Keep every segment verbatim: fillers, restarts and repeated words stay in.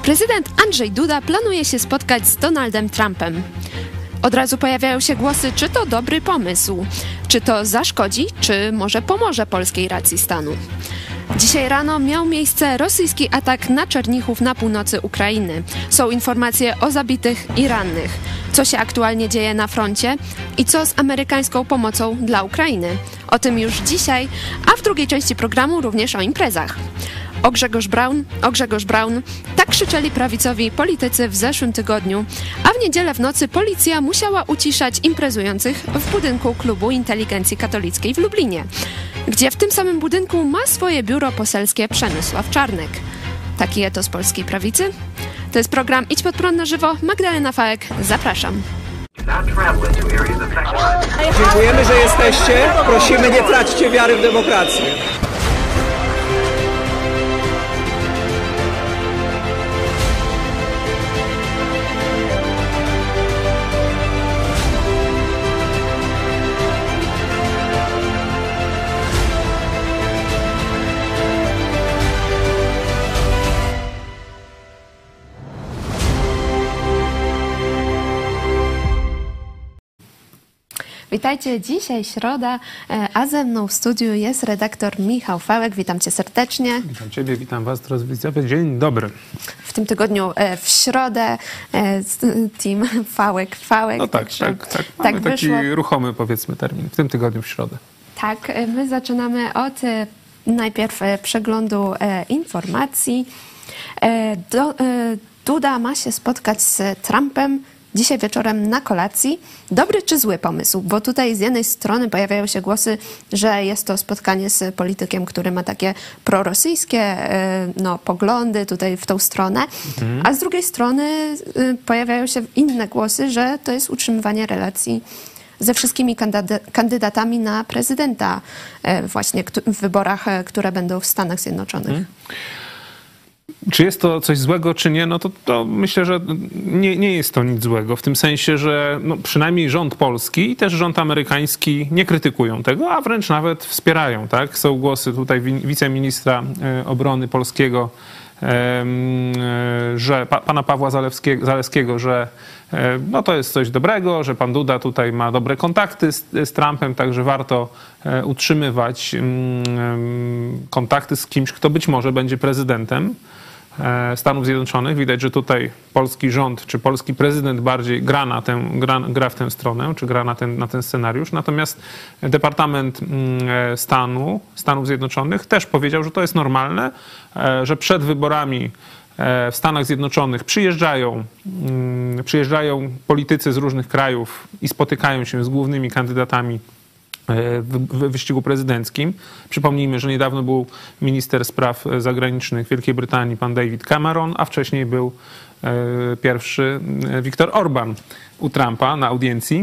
Prezydent Andrzej Duda planuje się spotkać z Donaldem Trumpem. Od razu pojawiają się głosy, czy to dobry pomysł, czy to zaszkodzi, czy może pomoże polskiej racji stanu. Dzisiaj rano miał miejsce rosyjski atak na Czernichów na północy Ukrainy. Są informacje o zabitych i rannych. Co się aktualnie dzieje na froncie i co z amerykańską pomocą dla Ukrainy. O tym już dzisiaj, a w drugiej części programu również o imprezach. O Grzegorz Braun, o Grzegorz Braun, tak krzyczeli prawicowi politycy w zeszłym tygodniu, a w niedzielę w nocy policja musiała uciszać imprezujących w budynku Klubu Inteligencji Katolickiej w Lublinie, gdzie w tym samym budynku ma swoje biuro poselskie Przemysław Czarnek. Taki etos polskiej prawicy? To jest program Idź Pod Prąd na żywo. Magdalena Fałek, zapraszam. Dziękujemy, że jesteście. Prosimy, nie traćcie wiary w demokrację. Witajcie, dzisiaj środa, a ze mną w studiu jest redaktor Michał Fałek. Witam cię serdecznie. Witam ciebie, witam was, drodzy widzowie. Dzień dobry. W tym tygodniu w środę team Fałek, Fałek. No tak, tak, tak. tak Mamy taki wyszło. ruchomy, powiedzmy, termin. W tym tygodniu w środę. Tak, my zaczynamy od najpierw przeglądu informacji. Do, Duda ma się spotkać z Trumpem dzisiaj wieczorem na kolacji. Dobry czy zły pomysł? Bo tutaj z jednej strony pojawiają się głosy, że jest to spotkanie z politykiem, który ma takie prorosyjskie no, poglądy tutaj w tą stronę, mhm. a z drugiej strony pojawiają się inne głosy, że to jest utrzymywanie relacji ze wszystkimi kandydatami na prezydenta właśnie w wyborach, które będą w Stanach Zjednoczonych. Mhm. Czy jest to coś złego, czy nie? No to, to myślę, że nie, nie jest to nic złego. W tym sensie, że no przynajmniej rząd polski i też rząd amerykański nie krytykują tego, a wręcz nawet wspierają. Tak? Są głosy tutaj wiceministra obrony polskiego, że pana Pawła Zalewskiego, Zaleskiego, że no to jest coś dobrego, że pan Duda tutaj ma dobre kontakty z, z Trumpem, także warto utrzymywać kontakty z kimś, kto być może będzie prezydentem Stanów Zjednoczonych. Widać, że tutaj polski rząd, czy polski prezydent bardziej gra, na tę, gra, gra w tę stronę, czy gra na ten, na ten scenariusz. Natomiast Departament Stanu Stanów Zjednoczonych też powiedział, że to jest normalne, że przed wyborami w Stanach Zjednoczonych przyjeżdżają, przyjeżdżają politycy z różnych krajów i spotykają się z głównymi kandydatami w wyścigu prezydenckim. Przypomnijmy, że niedawno był minister spraw zagranicznych Wielkiej Brytanii, pan David Cameron, a wcześniej był pierwszy Viktor Orban u Trumpa na audiencji.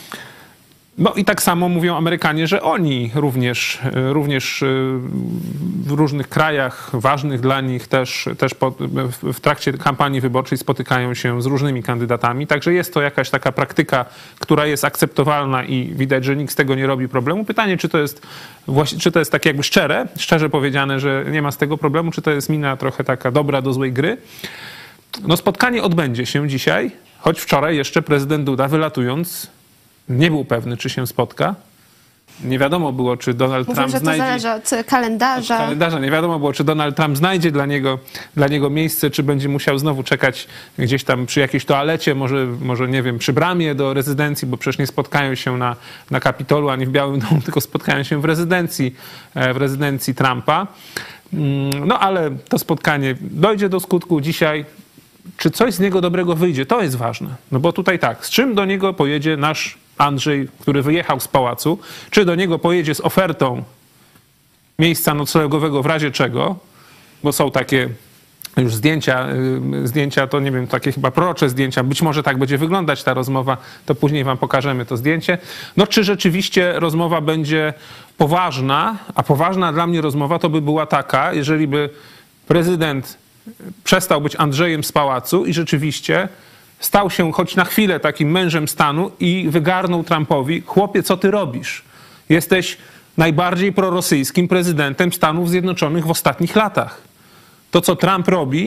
No i tak samo mówią Amerykanie, że oni również, również w różnych krajach ważnych dla nich też, też po, w trakcie kampanii wyborczej spotykają się z różnymi kandydatami. Także jest to jakaś taka praktyka, która jest akceptowalna i widać, że nikt z tego nie robi problemu. Pytanie, czy to jest, czy to jest takie jakby szczere, szczerze powiedziane, że nie ma z tego problemu, czy to jest mina trochę taka dobra do złej gry. No spotkanie odbędzie się dzisiaj, choć wczoraj jeszcze prezydent Duda wylatując nie był pewny, czy się spotka. Nie wiadomo było, czy Donald Mówię, Trump że to znajdzie... zależy od kalendarza. Od kalendarza. Nie wiadomo było, czy Donald Trump znajdzie dla niego, dla niego miejsce, czy będzie musiał znowu czekać gdzieś tam przy jakiejś toalecie, może, może nie wiem, przy bramie do rezydencji, bo przecież nie spotkają się na, na Kapitolu ani w Białym Domu, tylko spotkają się w rezydencji, w rezydencji Trumpa. No ale to spotkanie dojdzie do skutku dzisiaj. Czy coś z niego dobrego wyjdzie? To jest ważne. No bo tutaj tak, z czym do niego pojedzie nasz Andrzej, który wyjechał z pałacu? Czy do niego pojedzie z ofertą miejsca noclegowego w razie czego? Bo są takie już zdjęcia, zdjęcia to nie wiem, takie chyba prorocze zdjęcia. Być może tak będzie wyglądać ta rozmowa, to później wam pokażemy to zdjęcie. No czy rzeczywiście rozmowa będzie poważna? A poważna dla mnie rozmowa to by była taka, jeżeli by prezydent przestał być Andrzejem z pałacu i rzeczywiście stał się choć na chwilę takim mężem stanu i wygarnął Trumpowi: chłopie, co ty robisz? Jesteś najbardziej prorosyjskim prezydentem Stanów Zjednoczonych w ostatnich latach. To, co Trump robi,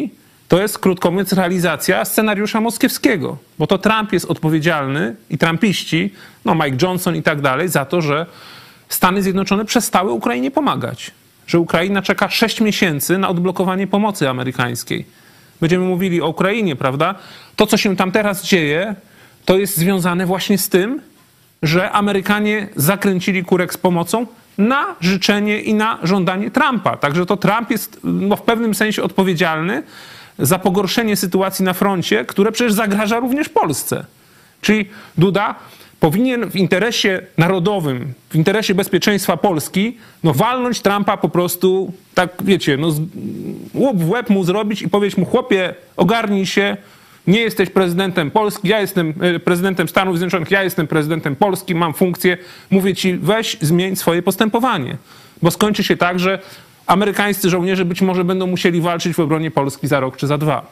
to jest, krótko mówiąc, realizacja scenariusza moskiewskiego, bo to Trump jest odpowiedzialny i trumpiści, no Mike Johnson i tak dalej, za to, że Stany Zjednoczone przestały Ukrainie pomagać. Że Ukraina czeka sześć miesięcy na odblokowanie pomocy amerykańskiej. Będziemy mówili o Ukrainie, prawda? To, co się tam teraz dzieje, to jest związane właśnie z tym, że Amerykanie zakręcili kurek z pomocą na życzenie i na żądanie Trumpa. Także to Trump jest no, w pewnym sensie odpowiedzialny za pogorszenie sytuacji na froncie, które przecież zagraża również Polsce. Czyli Duda powinien w interesie narodowym, w interesie bezpieczeństwa Polski, no walnąć Trumpa po prostu, tak wiecie, no łоб w łeb mu zrobić i powiedzieć mu: chłopie, ogarnij się, nie jesteś prezydentem Polski, ja jestem prezydentem Stanów Zjednoczonych, ja jestem prezydentem Polski, mam funkcję, mówię ci, weź, zmień swoje postępowanie. Bo skończy się tak, że amerykańscy żołnierze być może będą musieli walczyć w obronie Polski za rok czy za dwa.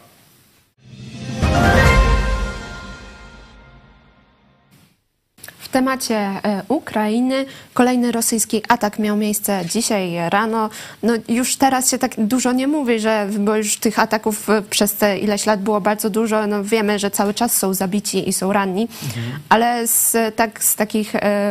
W temacie Ukrainy kolejny rosyjski atak miał miejsce dzisiaj rano. No już teraz się tak dużo nie mówi, że, bo już tych ataków przez te ileś lat było bardzo dużo. No wiemy, że cały czas są zabici i są ranni, mhm. ale z, tak, z takich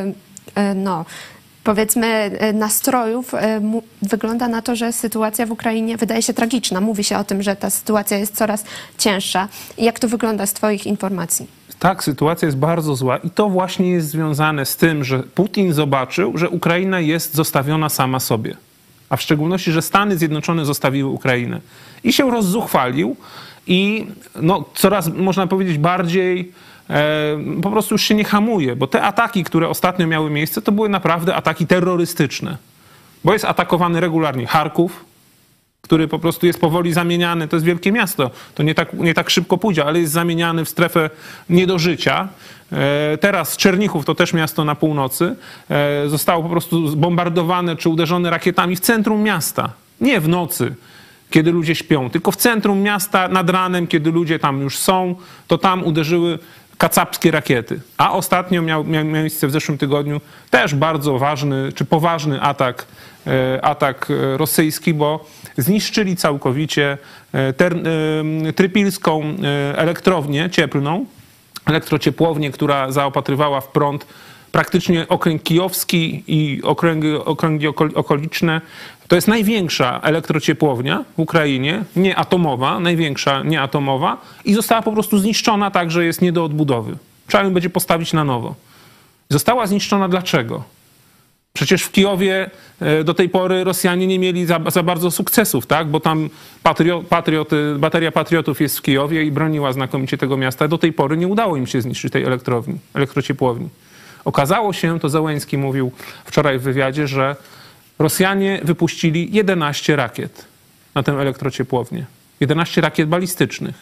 no, powiedzmy nastrojów wygląda na to, że sytuacja w Ukrainie wydaje się tragiczna. Mówi się o tym, że ta sytuacja jest coraz cięższa. Jak to wygląda z twoich informacji? Tak, sytuacja jest bardzo zła i to właśnie jest związane z tym, że Putin zobaczył, że Ukraina jest zostawiona sama sobie. A w szczególności, że Stany Zjednoczone zostawiły Ukrainę. I się rozzuchwalił i no, coraz, można powiedzieć, bardziej e, po prostu już się nie hamuje. Bo te ataki, które ostatnio miały miejsce, to były naprawdę ataki terrorystyczne. Bo jest atakowany regularnie Charków, który po prostu jest powoli zamieniany, to jest wielkie miasto, to nie tak, nie tak szybko pójdzie, ale jest zamieniany w strefę nie do życia. Teraz Czernichów, to też miasto na północy, zostało po prostu zbombardowane czy uderzone rakietami w centrum miasta. Nie w nocy, kiedy ludzie śpią, tylko w centrum miasta nad ranem, kiedy ludzie tam już są, to tam uderzyły kacapskie rakiety. A ostatnio miał, miał miejsce w zeszłym tygodniu też bardzo ważny czy poważny atak, atak rosyjski, bo zniszczyli całkowicie ter, trypilską elektrownię cieplną, elektrociepłownię, która zaopatrywała w prąd praktycznie okręg kijowski i okręgi, okręgi okoliczne. To jest największa elektrociepłownia w Ukrainie, nieatomowa, największa nieatomowa i została po prostu zniszczona tak, że jest nie do odbudowy. Trzeba ją będzie postawić na nowo. Została zniszczona dlaczego? Przecież w Kijowie do tej pory Rosjanie nie mieli za, za bardzo sukcesów, tak? Bo tam patrio, patrioty, bateria patriotów jest w Kijowie i broniła znakomicie tego miasta. Do tej pory nie udało im się zniszczyć tej elektrowni, elektrociepłowni. Okazało się, to Zełenski mówił wczoraj w wywiadzie, że Rosjanie wypuścili jedenaście rakiet na tę elektrociepłownię. jedenaście rakiet balistycznych.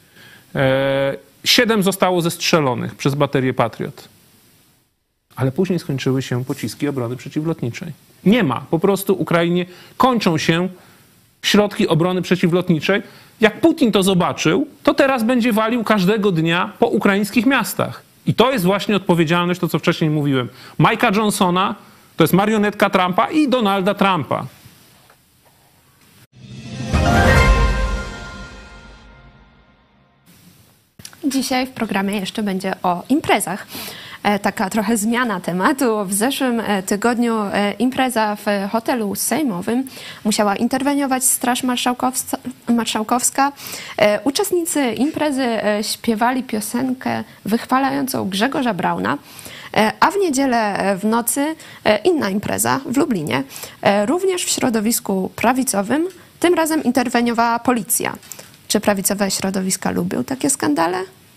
siedem zostało zestrzelonych przez baterię Patriot. Ale później skończyły się pociski obrony przeciwlotniczej. Nie ma. Po prostu Ukrainie kończą się środki obrony przeciwlotniczej. Jak Putin to zobaczył, to teraz będzie walił każdego dnia po ukraińskich miastach. I to jest właśnie odpowiedzialność, to co wcześniej mówiłem, Mike'a Johnsona, to jest marionetka Trumpa i Donalda Trumpa. Dzisiaj w programie jeszcze będzie o imprezach. Taka trochę zmiana tematu. W zeszłym tygodniu impreza w hotelu sejmowym musiała interweniować Straż Marszałkowska. Uczestnicy imprezy śpiewali piosenkę wychwalającą Grzegorza Brauna, a w niedzielę w nocy inna impreza w Lublinie, również w środowisku prawicowym. Tym razem interweniowała policja. Czy prawicowe środowiska lubią takie skandale?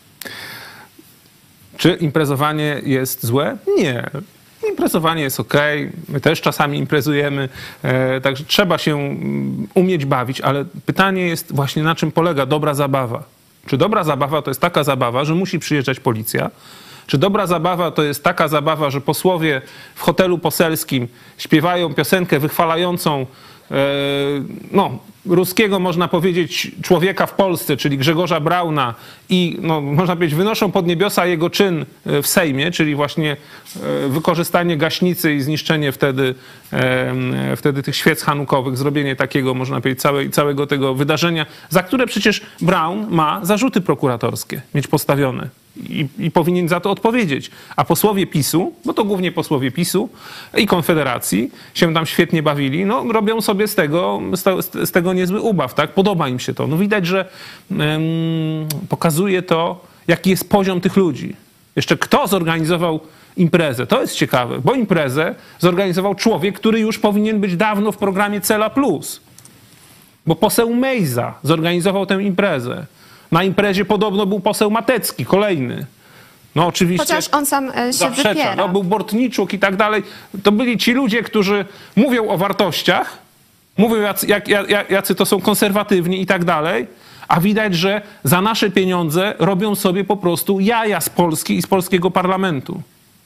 Czy imprezowanie jest złe? Nie. Imprezowanie jest okej. My też czasami imprezujemy, e, także trzeba się umieć bawić, ale pytanie jest właśnie, na czym polega dobra zabawa. Czy dobra zabawa to jest taka zabawa, że musi przyjeżdżać policja, Czy dobra zabawa to jest taka zabawa, że posłowie w hotelu poselskim śpiewają piosenkę wychwalającą no, ruskiego, można powiedzieć, człowieka w Polsce, czyli Grzegorza Brauna i, no, można powiedzieć, wynoszą pod niebiosa jego czyn w Sejmie, czyli właśnie wykorzystanie gaśnicy i zniszczenie wtedy, wtedy tych świec hanukowych, zrobienie takiego, można powiedzieć, całej, całego tego wydarzenia, za które przecież Braun ma zarzuty prokuratorskie mieć postawione. I, I powinien za to odpowiedzieć. A posłowie PiSu, bo to głównie posłowie PiSu i Konfederacji się tam świetnie bawili, no robią sobie z tego, z tego niezły ubaw, tak? Podoba im się to. No widać, że um, pokazuje to, jaki jest poziom tych ludzi. Jeszcze kto zorganizował imprezę? To jest ciekawe, bo imprezę zorganizował człowiek, który już powinien być dawno w programie Cela Plus. Bo poseł Mejza zorganizował tę imprezę. Na imprezie podobno był poseł Matecki, kolejny. No oczywiście. Chociaż on sam się zaprzecza. wypiera. No, był Bortniczuk i tak dalej. To byli ci ludzie, którzy mówią o wartościach, mówią jacy, jak, jak, jacy to są konserwatywni i tak dalej, a widać, że za nasze pieniądze robią sobie po prostu jaja z Polski i z polskiego parlamentu.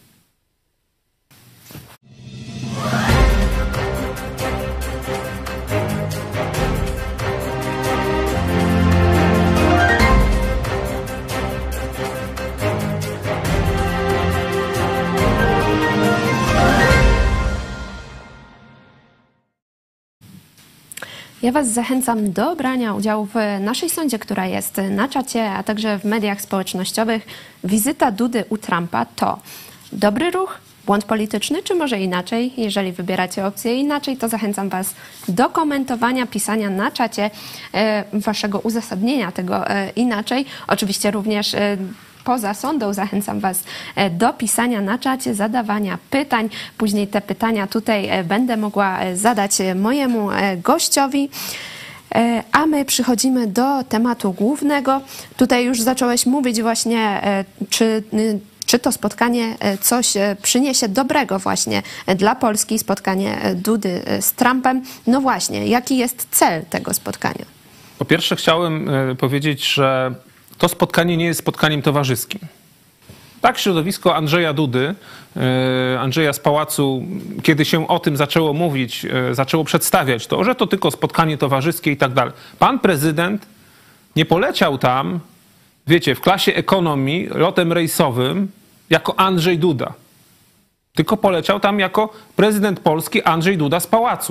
Ja Was zachęcam do brania udziału w naszej sądzie, która jest na czacie, a także w mediach społecznościowych. Wizyta Dudy u Trumpa to dobry ruch, błąd polityczny, czy może inaczej? Jeżeli wybieracie opcję inaczej, to zachęcam Was do komentowania, pisania na czacie e, Waszego uzasadnienia tego e, inaczej. Oczywiście również e, poza sądą zachęcam Was do pisania na czacie, zadawania pytań. Później te pytania tutaj będę mogła zadać mojemu gościowi. A my przychodzimy do tematu głównego. Tutaj już zacząłeś mówić właśnie, czy, czy to spotkanie coś przyniesie dobrego właśnie dla Polski, spotkanie Dudy z Trumpem. No właśnie, jaki jest cel tego spotkania? Po pierwsze chciałem powiedzieć, że to spotkanie nie jest spotkaniem towarzyskim. Tak środowisko Andrzeja Dudy, Andrzeja z Pałacu, kiedy się o tym zaczęło mówić, zaczęło przedstawiać to, że to tylko spotkanie towarzyskie i tak dalej. Pan prezydent nie poleciał tam, wiecie, w klasie ekonomii lotem rejsowym jako Andrzej Duda, tylko poleciał tam jako prezydent Polski Andrzej Duda z Pałacu.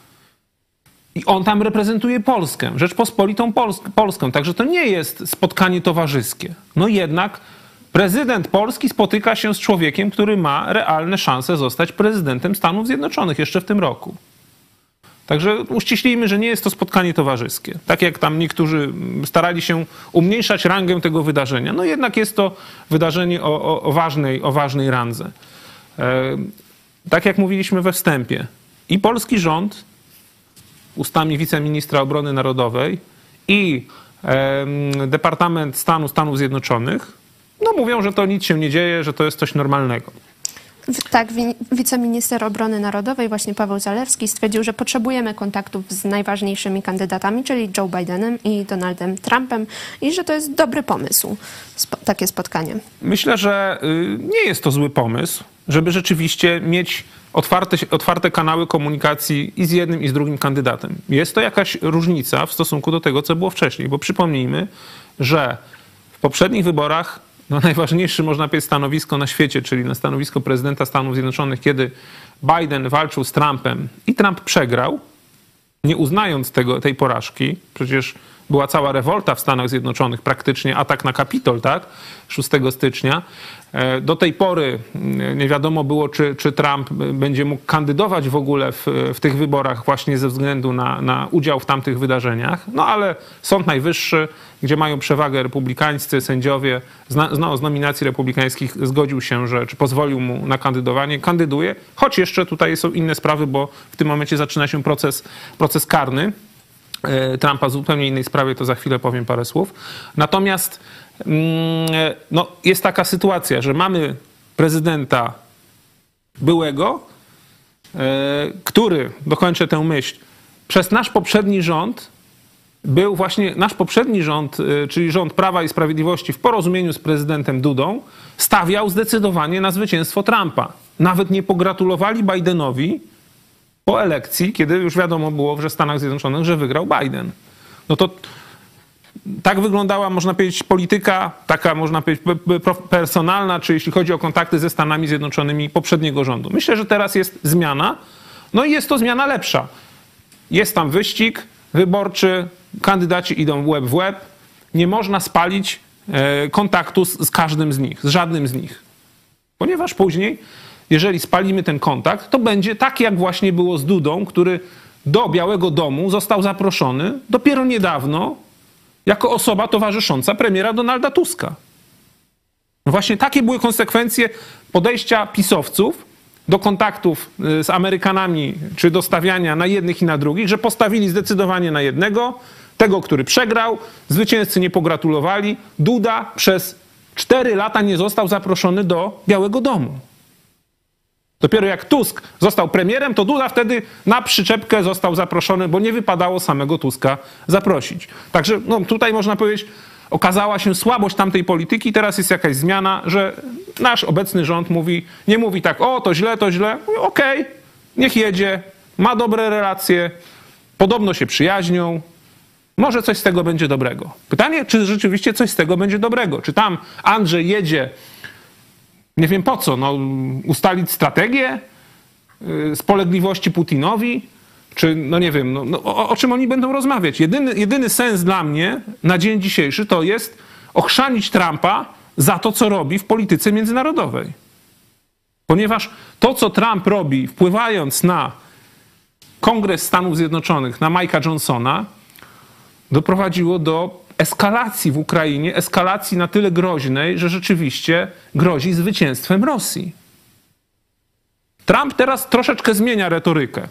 I on tam reprezentuje Polskę, Rzeczpospolitą Polsk- Polską. Także to nie jest spotkanie towarzyskie. No jednak prezydent Polski spotyka się z człowiekiem, który ma realne szanse zostać prezydentem Stanów Zjednoczonych jeszcze w tym roku. Także uściślijmy, że nie jest to spotkanie towarzyskie. Tak jak tam niektórzy starali się umniejszać rangę tego wydarzenia. No jednak jest to wydarzenie o, o, o, ważnej, o ważnej randze. E, tak jak mówiliśmy we wstępie, i polski rząd ustami wiceministra obrony narodowej i e, Departament Stanu Stanów Zjednoczonych no mówią, że to nic się nie dzieje, że to jest coś normalnego. Tak, wiceminister obrony narodowej, właśnie Paweł Zalewski, stwierdził, że potrzebujemy kontaktów z najważniejszymi kandydatami, czyli Joe Bidenem i Donaldem Trumpem i że to jest dobry pomysł, spo, takie spotkanie. Myślę, że nie jest to zły pomysł, żeby rzeczywiście mieć otwarte, otwarte kanały komunikacji i z jednym, i z drugim kandydatem. Jest to jakaś różnica w stosunku do tego, co było wcześniej, bo przypomnijmy, że w poprzednich wyborach no najważniejsze, można powiedzieć, stanowisko na świecie, czyli na stanowisko prezydenta Stanów Zjednoczonych, kiedy Biden walczył z Trumpem i Trump przegrał, nie uznając tego, tej porażki, przecież była cała rewolta w Stanach Zjednoczonych, praktycznie atak na Kapitol, tak, szóstego stycznia. Do tej pory nie wiadomo było, czy, czy Trump będzie mógł kandydować w ogóle w, w tych wyborach właśnie ze względu na, na udział w tamtych wydarzeniach. No ale Sąd Najwyższy, gdzie mają przewagę republikańscy sędziowie, z, no, z nominacji republikańskich zgodził się, że czy pozwolił mu na kandydowanie, kandyduje, choć jeszcze tutaj są inne sprawy, bo w tym momencie zaczyna się proces, proces karny Trumpa w zupełnie innej sprawie, to za chwilę powiem parę słów. Natomiast no, jest taka sytuacja, że mamy prezydenta byłego, który, dokończę tę myśl, przez nasz poprzedni rząd był właśnie nasz poprzedni rząd, czyli rząd Prawa i Sprawiedliwości w porozumieniu z prezydentem Dudą, stawiał zdecydowanie na zwycięstwo Trumpa. Nawet nie pogratulowali Bidenowi po elekcji, kiedy już wiadomo było, że w Stanach Zjednoczonych, że wygrał Biden. No to tak wyglądała, można powiedzieć, polityka, taka, można powiedzieć, personalna, czy jeśli chodzi o kontakty ze Stanami Zjednoczonymi poprzedniego rządu. Myślę, że teraz jest zmiana, no i jest to zmiana lepsza. Jest tam wyścig wyborczy, kandydaci idą łeb w łeb, nie można spalić kontaktu z, z każdym z nich, z żadnym z nich. Ponieważ później, jeżeli spalimy ten kontakt, to będzie tak, jak właśnie było z Dudą, który do Białego Domu został zaproszony dopiero niedawno jako osoba towarzysząca premiera Donalda Tuska. No właśnie takie były konsekwencje podejścia pisowców do kontaktów z Amerykanami, czy do stawiania na jednych i na drugich, że postawili zdecydowanie na jednego, tego, który przegrał, zwycięzcy nie pogratulowali. Duda przez cztery lata nie został zaproszony do Białego Domu. Dopiero jak Tusk został premierem, to Duda wtedy na przyczepkę został zaproszony, bo nie wypadało samego Tuska zaprosić. Także no, tutaj można powiedzieć, okazała się słabość tamtej polityki, teraz jest jakaś zmiana, że nasz obecny rząd mówi, nie mówi tak, o to źle, to źle, okej, okay, niech jedzie, ma dobre relacje, podobno się przyjaźnią, może coś z tego będzie dobrego. Pytanie, czy rzeczywiście coś z tego będzie dobrego? Czy tam Andrzej jedzie, nie wiem po co, no, ustalić strategię spolegliwości Putinowi? Czy, no nie wiem, no, no, o, o czym oni będą rozmawiać? Jedyny, jedyny sens dla mnie na dzień dzisiejszy to jest ochrzanić Trumpa za to, co robi w polityce międzynarodowej. Ponieważ to, co Trump robi, wpływając na Kongres Stanów Zjednoczonych, na Mike'a Johnsona, doprowadziło do eskalacji w Ukrainie, eskalacji na tyle groźnej, że rzeczywiście grozi zwycięstwem Rosji. Trump teraz troszeczkę zmienia retorykę.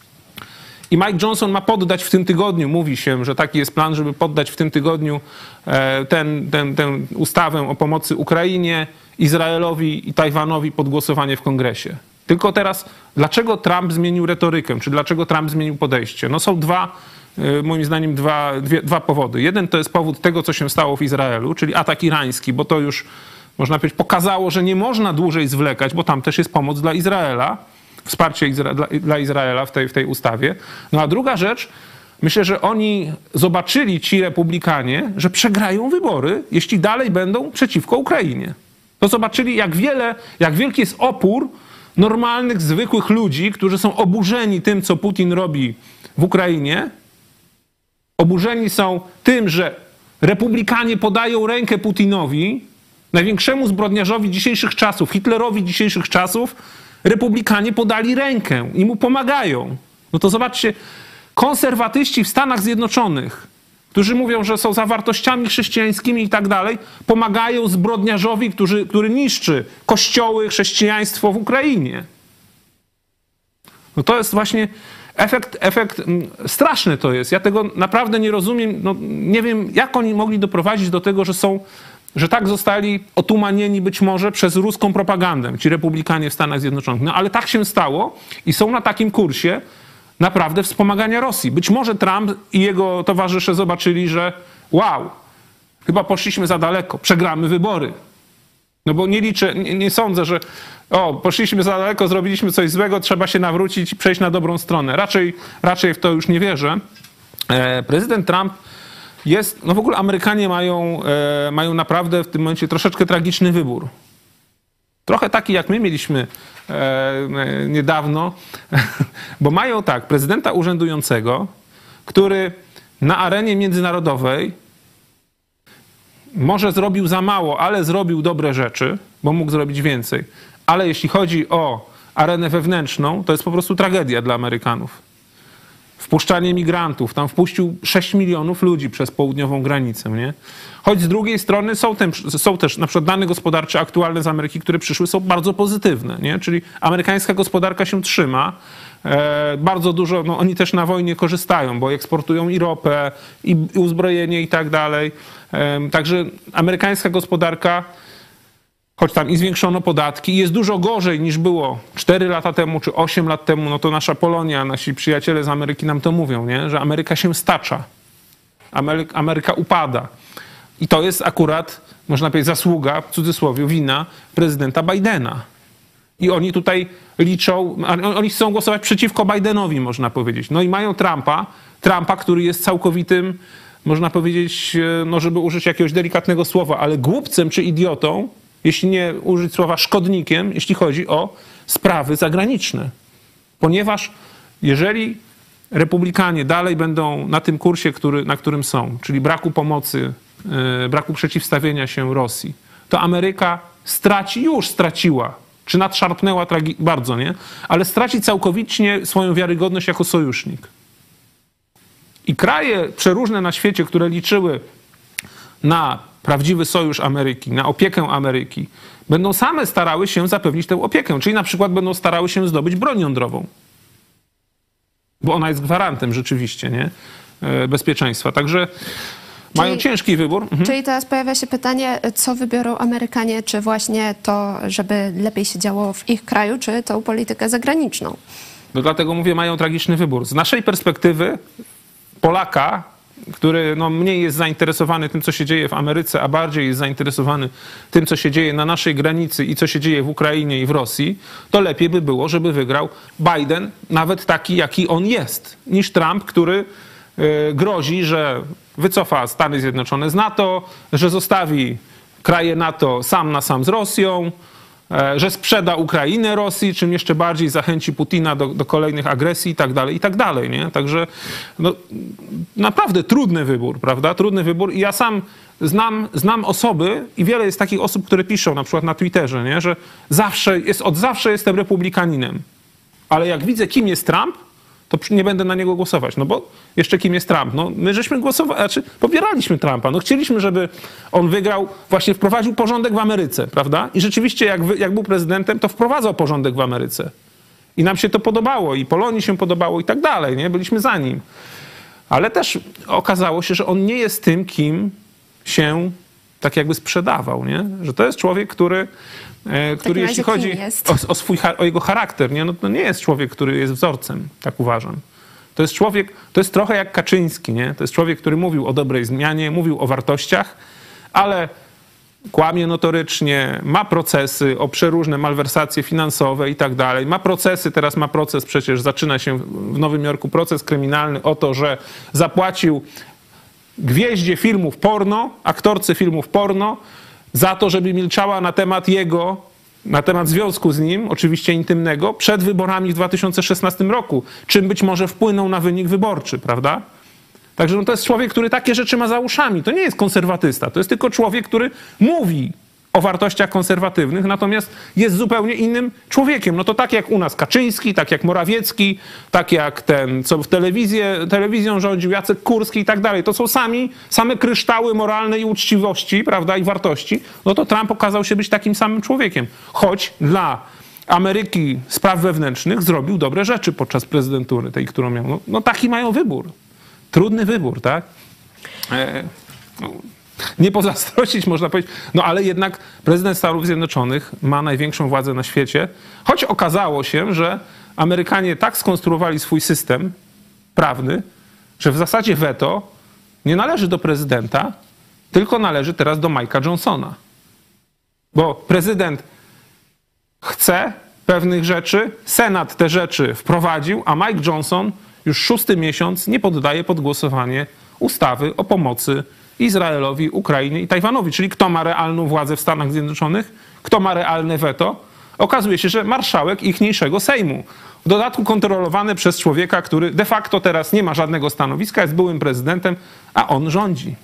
I Mike Johnson ma poddać w tym tygodniu, mówi się, że taki jest plan, żeby poddać w tym tygodniu ten, ten, tę ustawę o pomocy Ukrainie, Izraelowi i Tajwanowi pod głosowanie w Kongresie. Tylko teraz, dlaczego Trump zmienił retorykę, czy dlaczego Trump zmienił podejście? No są dwa, moim zdaniem, dwa, dwie, dwa powody. Jeden to jest powód tego, co się stało w Izraelu, czyli atak irański, bo to już, można powiedzieć, pokazało, że nie można dłużej zwlekać, bo tam też jest pomoc dla Izraela, wsparcie Izra- dla, dla Izraela w tej, w tej ustawie. No a druga rzecz, myślę, że oni zobaczyli, ci republikanie, że przegrają wybory, jeśli dalej będą przeciwko Ukrainie. To zobaczyli, jak wiele, jak wielki jest opór normalnych, zwykłych ludzi, którzy są oburzeni tym, co Putin robi w Ukrainie. Oburzeni są tym, że republikanie podają rękę Putinowi, największemu zbrodniarzowi dzisiejszych czasów, Hitlerowi dzisiejszych czasów. Republikanie podali rękę i mu pomagają. No to zobaczcie, konserwatyści w Stanach Zjednoczonych, którzy mówią, że są za wartościami chrześcijańskimi i tak dalej, pomagają zbrodniarzowi, który, który niszczy kościoły, chrześcijaństwo w Ukrainie. No to jest właśnie efekt, efekt straszny to jest. Ja tego naprawdę nie rozumiem. No, nie wiem, jak oni mogli doprowadzić do tego, że są że tak zostali otumanieni być może przez ruską propagandę, ci republikanie w Stanach Zjednoczonych. No ale tak się stało i są na takim kursie naprawdę wspomagania Rosji. Być może Trump i jego towarzysze zobaczyli, że wow, chyba poszliśmy za daleko, przegramy wybory. No bo nie liczę, nie, nie sądzę, że o, poszliśmy za daleko, zrobiliśmy coś złego, trzeba się nawrócić i przejść na dobrą stronę. Raczej, raczej w to już nie wierzę. E, prezydent Trump jest, no w ogóle Amerykanie mają, e, mają naprawdę w tym momencie troszeczkę tragiczny wybór. Trochę taki, jak my mieliśmy e, niedawno, bo mają tak, prezydenta urzędującego, który na arenie międzynarodowej może zrobił za mało, ale zrobił dobre rzeczy, bo mógł zrobić więcej. Ale jeśli chodzi o arenę wewnętrzną, to jest po prostu tragedia dla Amerykanów. Wpuszczanie migrantów. Tam wpuścił sześć milionów ludzi przez południową granicę, nie? Choć z drugiej strony są, tem, są też na przykład dane gospodarcze aktualne z Ameryki, które przyszły, są bardzo pozytywne, nie? Czyli amerykańska gospodarka się trzyma. E, bardzo dużo, no oni też na wojnie korzystają, bo eksportują i ropę, i, i uzbrojenie i tak dalej. E, także amerykańska gospodarka, choć tam i zwiększono podatki, jest dużo gorzej niż było cztery lata temu czy osiem lat temu, no to nasza Polonia, nasi przyjaciele z Ameryki nam to mówią, nie? Że Ameryka się stacza. Ameryka, Ameryka upada. I to jest akurat, można powiedzieć, zasługa, w cudzysłowie, wina prezydenta Bidena. I oni tutaj liczą, oni chcą głosować przeciwko Bidenowi, można powiedzieć. No i mają Trumpa, Trumpa, który jest całkowitym, można powiedzieć, no żeby użyć jakiegoś delikatnego słowa, ale głupcem czy idiotą, jeśli nie użyć słowa szkodnikiem, jeśli chodzi o sprawy zagraniczne. Ponieważ jeżeli republikanie dalej będą na tym kursie, który, na którym są, czyli braku pomocy, yy, braku przeciwstawienia się Rosji, to Ameryka straci, już straciła, czy nadszarpnęła tragi- bardzo, nie? Ale straci całkowicie swoją wiarygodność jako sojusznik. I kraje przeróżne na świecie, które liczyły na prawdziwy sojusz Ameryki, na opiekę Ameryki, będą same starały się zapewnić tę opiekę, czyli na przykład będą starały się zdobyć broń jądrową. Bo ona jest gwarantem rzeczywiście, nie? Bezpieczeństwa. Także czyli, mają ciężki wybór. Mhm. Czyli teraz pojawia się pytanie, co wybiorą Amerykanie, czy właśnie to, żeby lepiej się działo w ich kraju, czy tą politykę zagraniczną? No dlatego mówię, mają tragiczny wybór. Z naszej perspektywy Polaka, który no, mniej jest zainteresowany tym, co się dzieje w Ameryce, a bardziej jest zainteresowany tym, co się dzieje na naszej granicy i co się dzieje w Ukrainie i w Rosji, to lepiej by było, żeby wygrał Biden, nawet taki, jaki on jest, niż Trump, który y, grozi, że wycofa Stany Zjednoczone z NATO, że zostawi kraje NATO sam na sam z Rosją, że sprzeda Ukrainę Rosji, czym jeszcze bardziej zachęci Putina do, do kolejnych agresji i tak dalej, i tak dalej, nie? Także no, naprawdę trudny wybór, prawda? Trudny wybór i ja sam znam, znam osoby i wiele jest takich osób, które piszą na przykład na Twitterze, nie? Że zawsze jest, od zawsze jestem republikaninem, ale jak widzę, kim jest Trump, to nie będę na niego głosować, no bo jeszcze kim jest Trump? No my żeśmy głosowali, znaczy popieraliśmy Trumpa, no chcieliśmy, żeby on wygrał, właśnie wprowadził porządek w Ameryce, prawda? I rzeczywiście jak, wy, jak był prezydentem, to wprowadzał porządek w Ameryce. I nam się to podobało i Polonii się podobało i tak dalej, nie? Byliśmy za nim. Ale też okazało się, że on nie jest tym, kim się tak jakby sprzedawał, nie? Że to jest człowiek, który który jeśli chodzi o, o, swój, o jego charakter, nie? No to nie jest człowiek, który jest wzorcem, tak uważam. To jest człowiek, to jest trochę jak Kaczyński, nie? To jest człowiek, który mówił o dobrej zmianie, mówił o wartościach, ale kłamie notorycznie, ma procesy o przeróżne malwersacje finansowe i tak dalej. Ma procesy, teraz ma proces, przecież zaczyna się w Nowym Jorku proces kryminalny o to, że zapłacił gwieździe filmów porno, aktorce filmów porno, za to, żeby milczała na temat jego, na temat związku z nim, oczywiście intymnego, przed wyborami w dwa tysiące szesnastym roku, czym być może wpłynął na wynik wyborczy, prawda? Także no to jest człowiek, który takie rzeczy ma za uszami. To nie jest konserwatysta, to jest tylko człowiek, który mówi o wartościach konserwatywnych, natomiast jest zupełnie innym człowiekiem. No to tak jak u nas Kaczyński, tak jak Morawiecki, tak jak ten, co w telewizję, telewizją rządził, Jacek Kurski i tak dalej. To są sami, same kryształy moralnej uczciwości, prawda, i wartości. No to Trump okazał się być takim samym człowiekiem. Choć dla Ameryki spraw wewnętrznych zrobił dobre rzeczy podczas prezydentury tej, którą miał. No, no taki mają wybór. Trudny wybór, tak? E, no. Nie pozazdrościć, można powiedzieć. No ale jednak prezydent Stanów Zjednoczonych ma największą władzę na świecie, choć okazało się, że Amerykanie tak skonstruowali swój system prawny, że w zasadzie weto nie należy do prezydenta, tylko należy teraz do Mike'a Johnsona. Bo prezydent chce pewnych rzeczy, Senat te rzeczy wprowadził, a Mike Johnson już szósty miesiąc nie poddaje pod głosowanie ustawy o pomocy Izraelowi, Ukrainie i Tajwanowi. Czyli kto ma realną władzę w Stanach Zjednoczonych, kto ma realne weto? Okazuje się, że marszałek ichniejszego Sejmu. W dodatku kontrolowany przez człowieka, który de facto teraz nie ma żadnego stanowiska, jest byłym prezydentem, a on rządzi.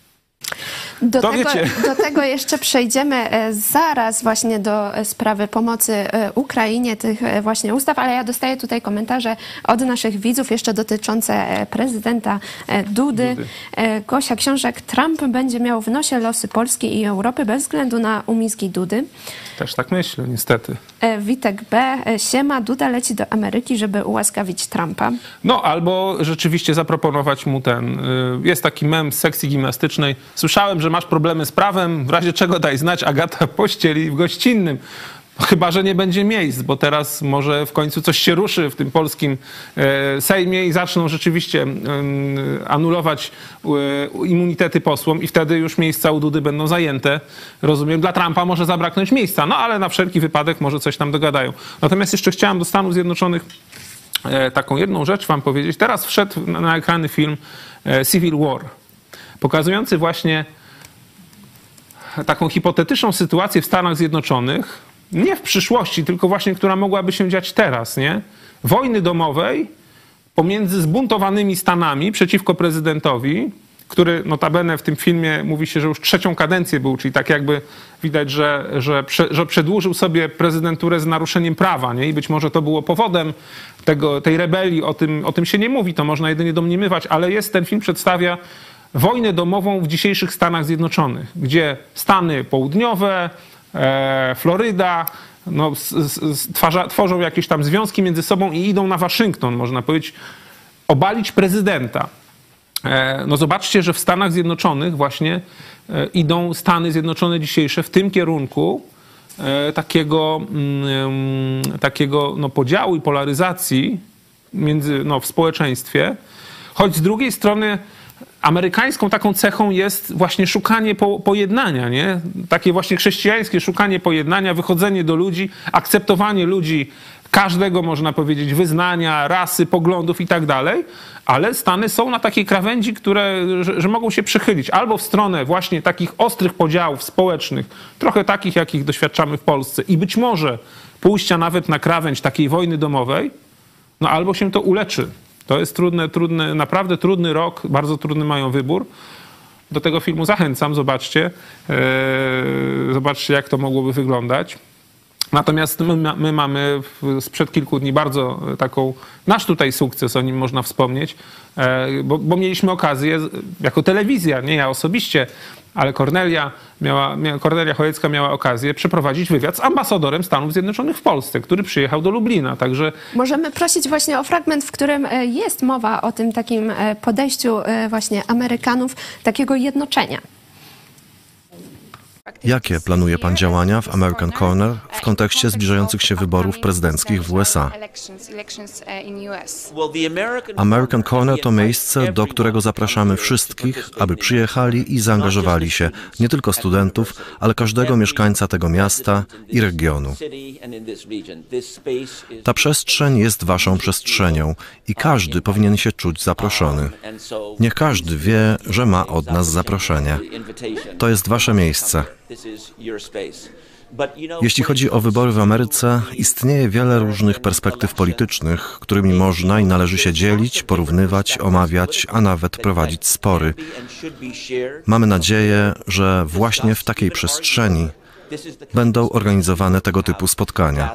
Do tego, do tego jeszcze przejdziemy zaraz właśnie do sprawy pomocy Ukrainie, tych właśnie ustaw, ale ja dostaję tutaj komentarze od naszych widzów jeszcze dotyczące prezydenta Dudy. Dudy. Gosia Książek, Trump będzie miał w nosie losy Polski i Europy bez względu na umizgi Dudy. Też tak myślę, niestety. Witek B. Siema, Duda leci do Ameryki, żeby ułaskawić Trumpa. No, albo rzeczywiście zaproponować mu ten... Jest taki mem z sekcji gimnastycznej. Słyszałem, że masz problemy z prawem, w razie czego daj znać, Agata pościeli w gościnnym. Chyba że nie będzie miejsc, bo teraz może w końcu coś się ruszy w tym polskim Sejmie i zaczną rzeczywiście anulować immunitety posłom i wtedy już miejsca u Dudy będą zajęte. Rozumiem, dla Trumpa może zabraknąć miejsca, no ale na wszelki wypadek może coś tam dogadają. Natomiast jeszcze chciałem do Stanów Zjednoczonych taką jedną rzecz wam powiedzieć. Teraz wszedł na ekrany film Civil War, pokazujący właśnie taką hipotetyczną sytuację w Stanach Zjednoczonych, nie w przyszłości, tylko właśnie, która mogłaby się dziać teraz, nie? Wojny domowej pomiędzy zbuntowanymi Stanami przeciwko prezydentowi, który notabene w tym filmie mówi się, że już trzecią kadencję był, czyli tak jakby widać, że, że, że przedłużył sobie prezydenturę z naruszeniem prawa, nie? I być może to było powodem tego, tej rebelii, o tym, o tym się nie mówi, to można jedynie domniemywać, ale jest, ten film przedstawia wojnę domową w dzisiejszych Stanach Zjednoczonych, gdzie Stany Południowe, e, Floryda, no, stwarza, tworzą jakieś tam związki między sobą i idą na Waszyngton, można powiedzieć, obalić prezydenta. E, no zobaczcie, że w Stanach Zjednoczonych właśnie e, idą Stany Zjednoczone dzisiejsze w tym kierunku e, takiego, mm, takiego no, podziału i polaryzacji między, no, w społeczeństwie, choć z drugiej strony amerykańską taką cechą jest właśnie szukanie po, pojednania, nie? Takie właśnie chrześcijańskie szukanie pojednania, wychodzenie do ludzi, akceptowanie ludzi każdego, można powiedzieć, wyznania, rasy, poglądów i tak dalej, ale Stany są na takiej krawędzi, które, że, że mogą się przychylić albo w stronę właśnie takich ostrych podziałów społecznych, trochę takich, jakich doświadczamy w Polsce i być może pójścia nawet na krawędź takiej wojny domowej, no albo się to uleczy. To jest trudny, trudny, naprawdę trudny rok, bardzo trudny mają wybór. Do tego filmu zachęcam, zobaczcie. Zobaczcie, jak to mogłoby wyglądać. Natomiast my, my mamy sprzed kilku dni bardzo taką, nasz tutaj sukces, o nim można wspomnieć, bo, bo mieliśmy okazję jako telewizja, nie ja osobiście, ale Kornelia, miała, Kornelia Chojecka miała okazję przeprowadzić wywiad z ambasadorem Stanów Zjednoczonych w Polsce, który przyjechał do Lublina. Także możemy prosić właśnie o fragment, w którym jest mowa o tym takim podejściu właśnie Amerykanów, takiego jednoczenia. Jakie planuje pan działania w American Corner w kontekście zbliżających się wyborów prezydenckich w U S A? American Corner to miejsce, do którego zapraszamy wszystkich, aby przyjechali i zaangażowali się, nie tylko studentów, ale każdego mieszkańca tego miasta i regionu. Ta przestrzeń jest waszą przestrzenią i każdy powinien się czuć zaproszony. Niech każdy wie, że ma od nas zaproszenie. To jest wasze miejsce. Jeśli chodzi o wybory w Ameryce, istnieje wiele różnych perspektyw politycznych, którymi można i należy się dzielić, porównywać, omawiać, a nawet prowadzić spory. Mamy nadzieję, że właśnie w takiej przestrzeni będą organizowane tego typu spotkania.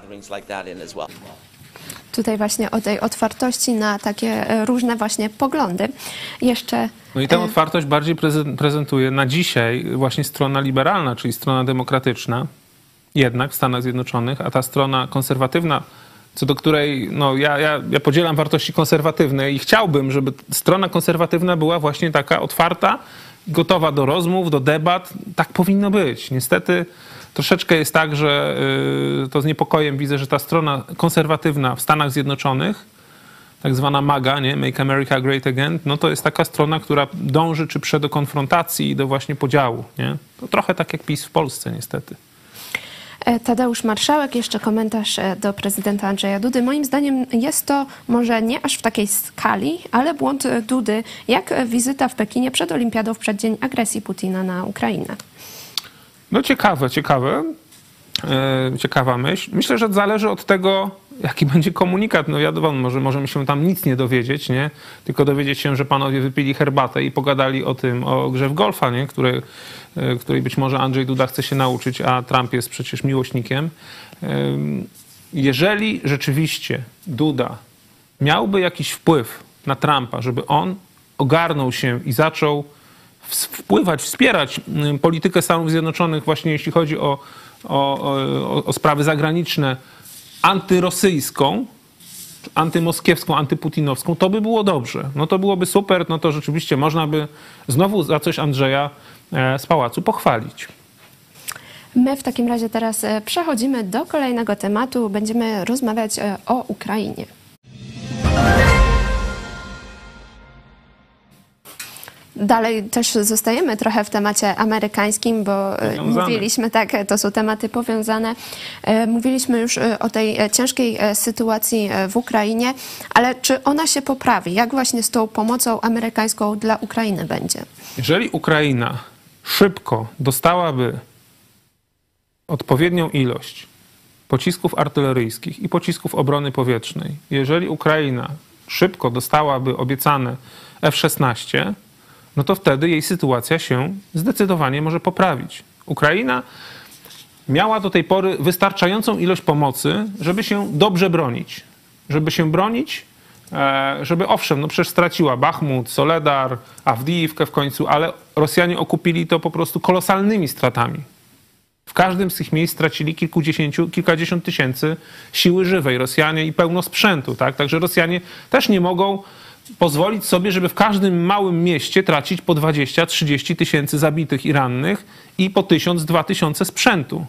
Tutaj właśnie o tej otwartości na takie różne właśnie poglądy. Jeszcze... No i tę otwartość bardziej prezentuje na dzisiaj właśnie strona liberalna, czyli strona demokratyczna, jednak w Stanach Zjednoczonych, a ta strona konserwatywna, co do której no, ja, ja, ja podzielam wartości konserwatywne i chciałbym, żeby strona konserwatywna była właśnie taka otwarta, gotowa do rozmów, do debat. Tak powinno być. Niestety troszeczkę jest tak, że y, to z niepokojem widzę, że ta strona konserwatywna w Stanach Zjednoczonych, tak zwana MAGA, nie? Make America Great Again, no to jest taka strona, która dąży czy prze do konfrontacji i do właśnie podziału. Nie? To trochę tak jak PiS w Polsce niestety. Tadeusz Marszałek, jeszcze komentarz do prezydenta Andrzeja Dudy. Moim zdaniem jest to może nie aż w takiej skali, ale błąd Dudy, jak wizyta w Pekinie przed Olimpiadą w przeddzień agresji Putina na Ukrainę. No ciekawe, ciekawe. E, ciekawa myśl. Myślę, że zależy od tego, jaki będzie komunikat. No wiadomo, może możemy się tam nic nie dowiedzieć, nie? Tylko dowiedzieć się, że panowie wypili herbatę i pogadali o tym, o grze w golfa, nie? Który, e, której być może Andrzej Duda chce się nauczyć, a Trump jest przecież miłośnikiem. E, jeżeli rzeczywiście Duda miałby jakiś wpływ na Trumpa, żeby on ogarnął się i zaczął wpływać, wspierać politykę Stanów Zjednoczonych właśnie jeśli chodzi o, o, o, o sprawy zagraniczne antyrosyjską, antymoskiewską, antyputinowską, to by było dobrze. No to byłoby super, no to rzeczywiście można by znowu za coś Andrzeja z pałacu pochwalić. My w takim razie teraz przechodzimy do kolejnego tematu. Będziemy rozmawiać o Ukrainie. Dalej też zostajemy trochę w temacie amerykańskim, bo powiązane. Mówiliśmy, tak, to są tematy powiązane. Mówiliśmy już o tej ciężkiej sytuacji w Ukrainie, ale czy ona się poprawi? Jak właśnie z tą pomocą amerykańską dla Ukrainy będzie? Jeżeli Ukraina szybko dostałaby odpowiednią ilość pocisków artyleryjskich i pocisków obrony powietrznej, jeżeli Ukraina szybko dostałaby obiecane F szesnaście, no to wtedy jej sytuacja się zdecydowanie może poprawić. Ukraina miała do tej pory wystarczającą ilość pomocy, żeby się dobrze bronić. Żeby się bronić, żeby owszem, no przecież straciła Bachmut, Soledar, Awdijiwkę w końcu, ale Rosjanie okupili to po prostu kolosalnymi stratami. W każdym z tych miejsc stracili kilkudziesięciu, kilkadziesiąt tysięcy siły żywej Rosjanie i pełno sprzętu, tak? Także Rosjanie też nie mogą pozwolić sobie, żeby w każdym małym mieście tracić po dwadzieścia trzydzieści tysięcy zabitych i rannych i po tysiąc dwa tysiące sprzętu.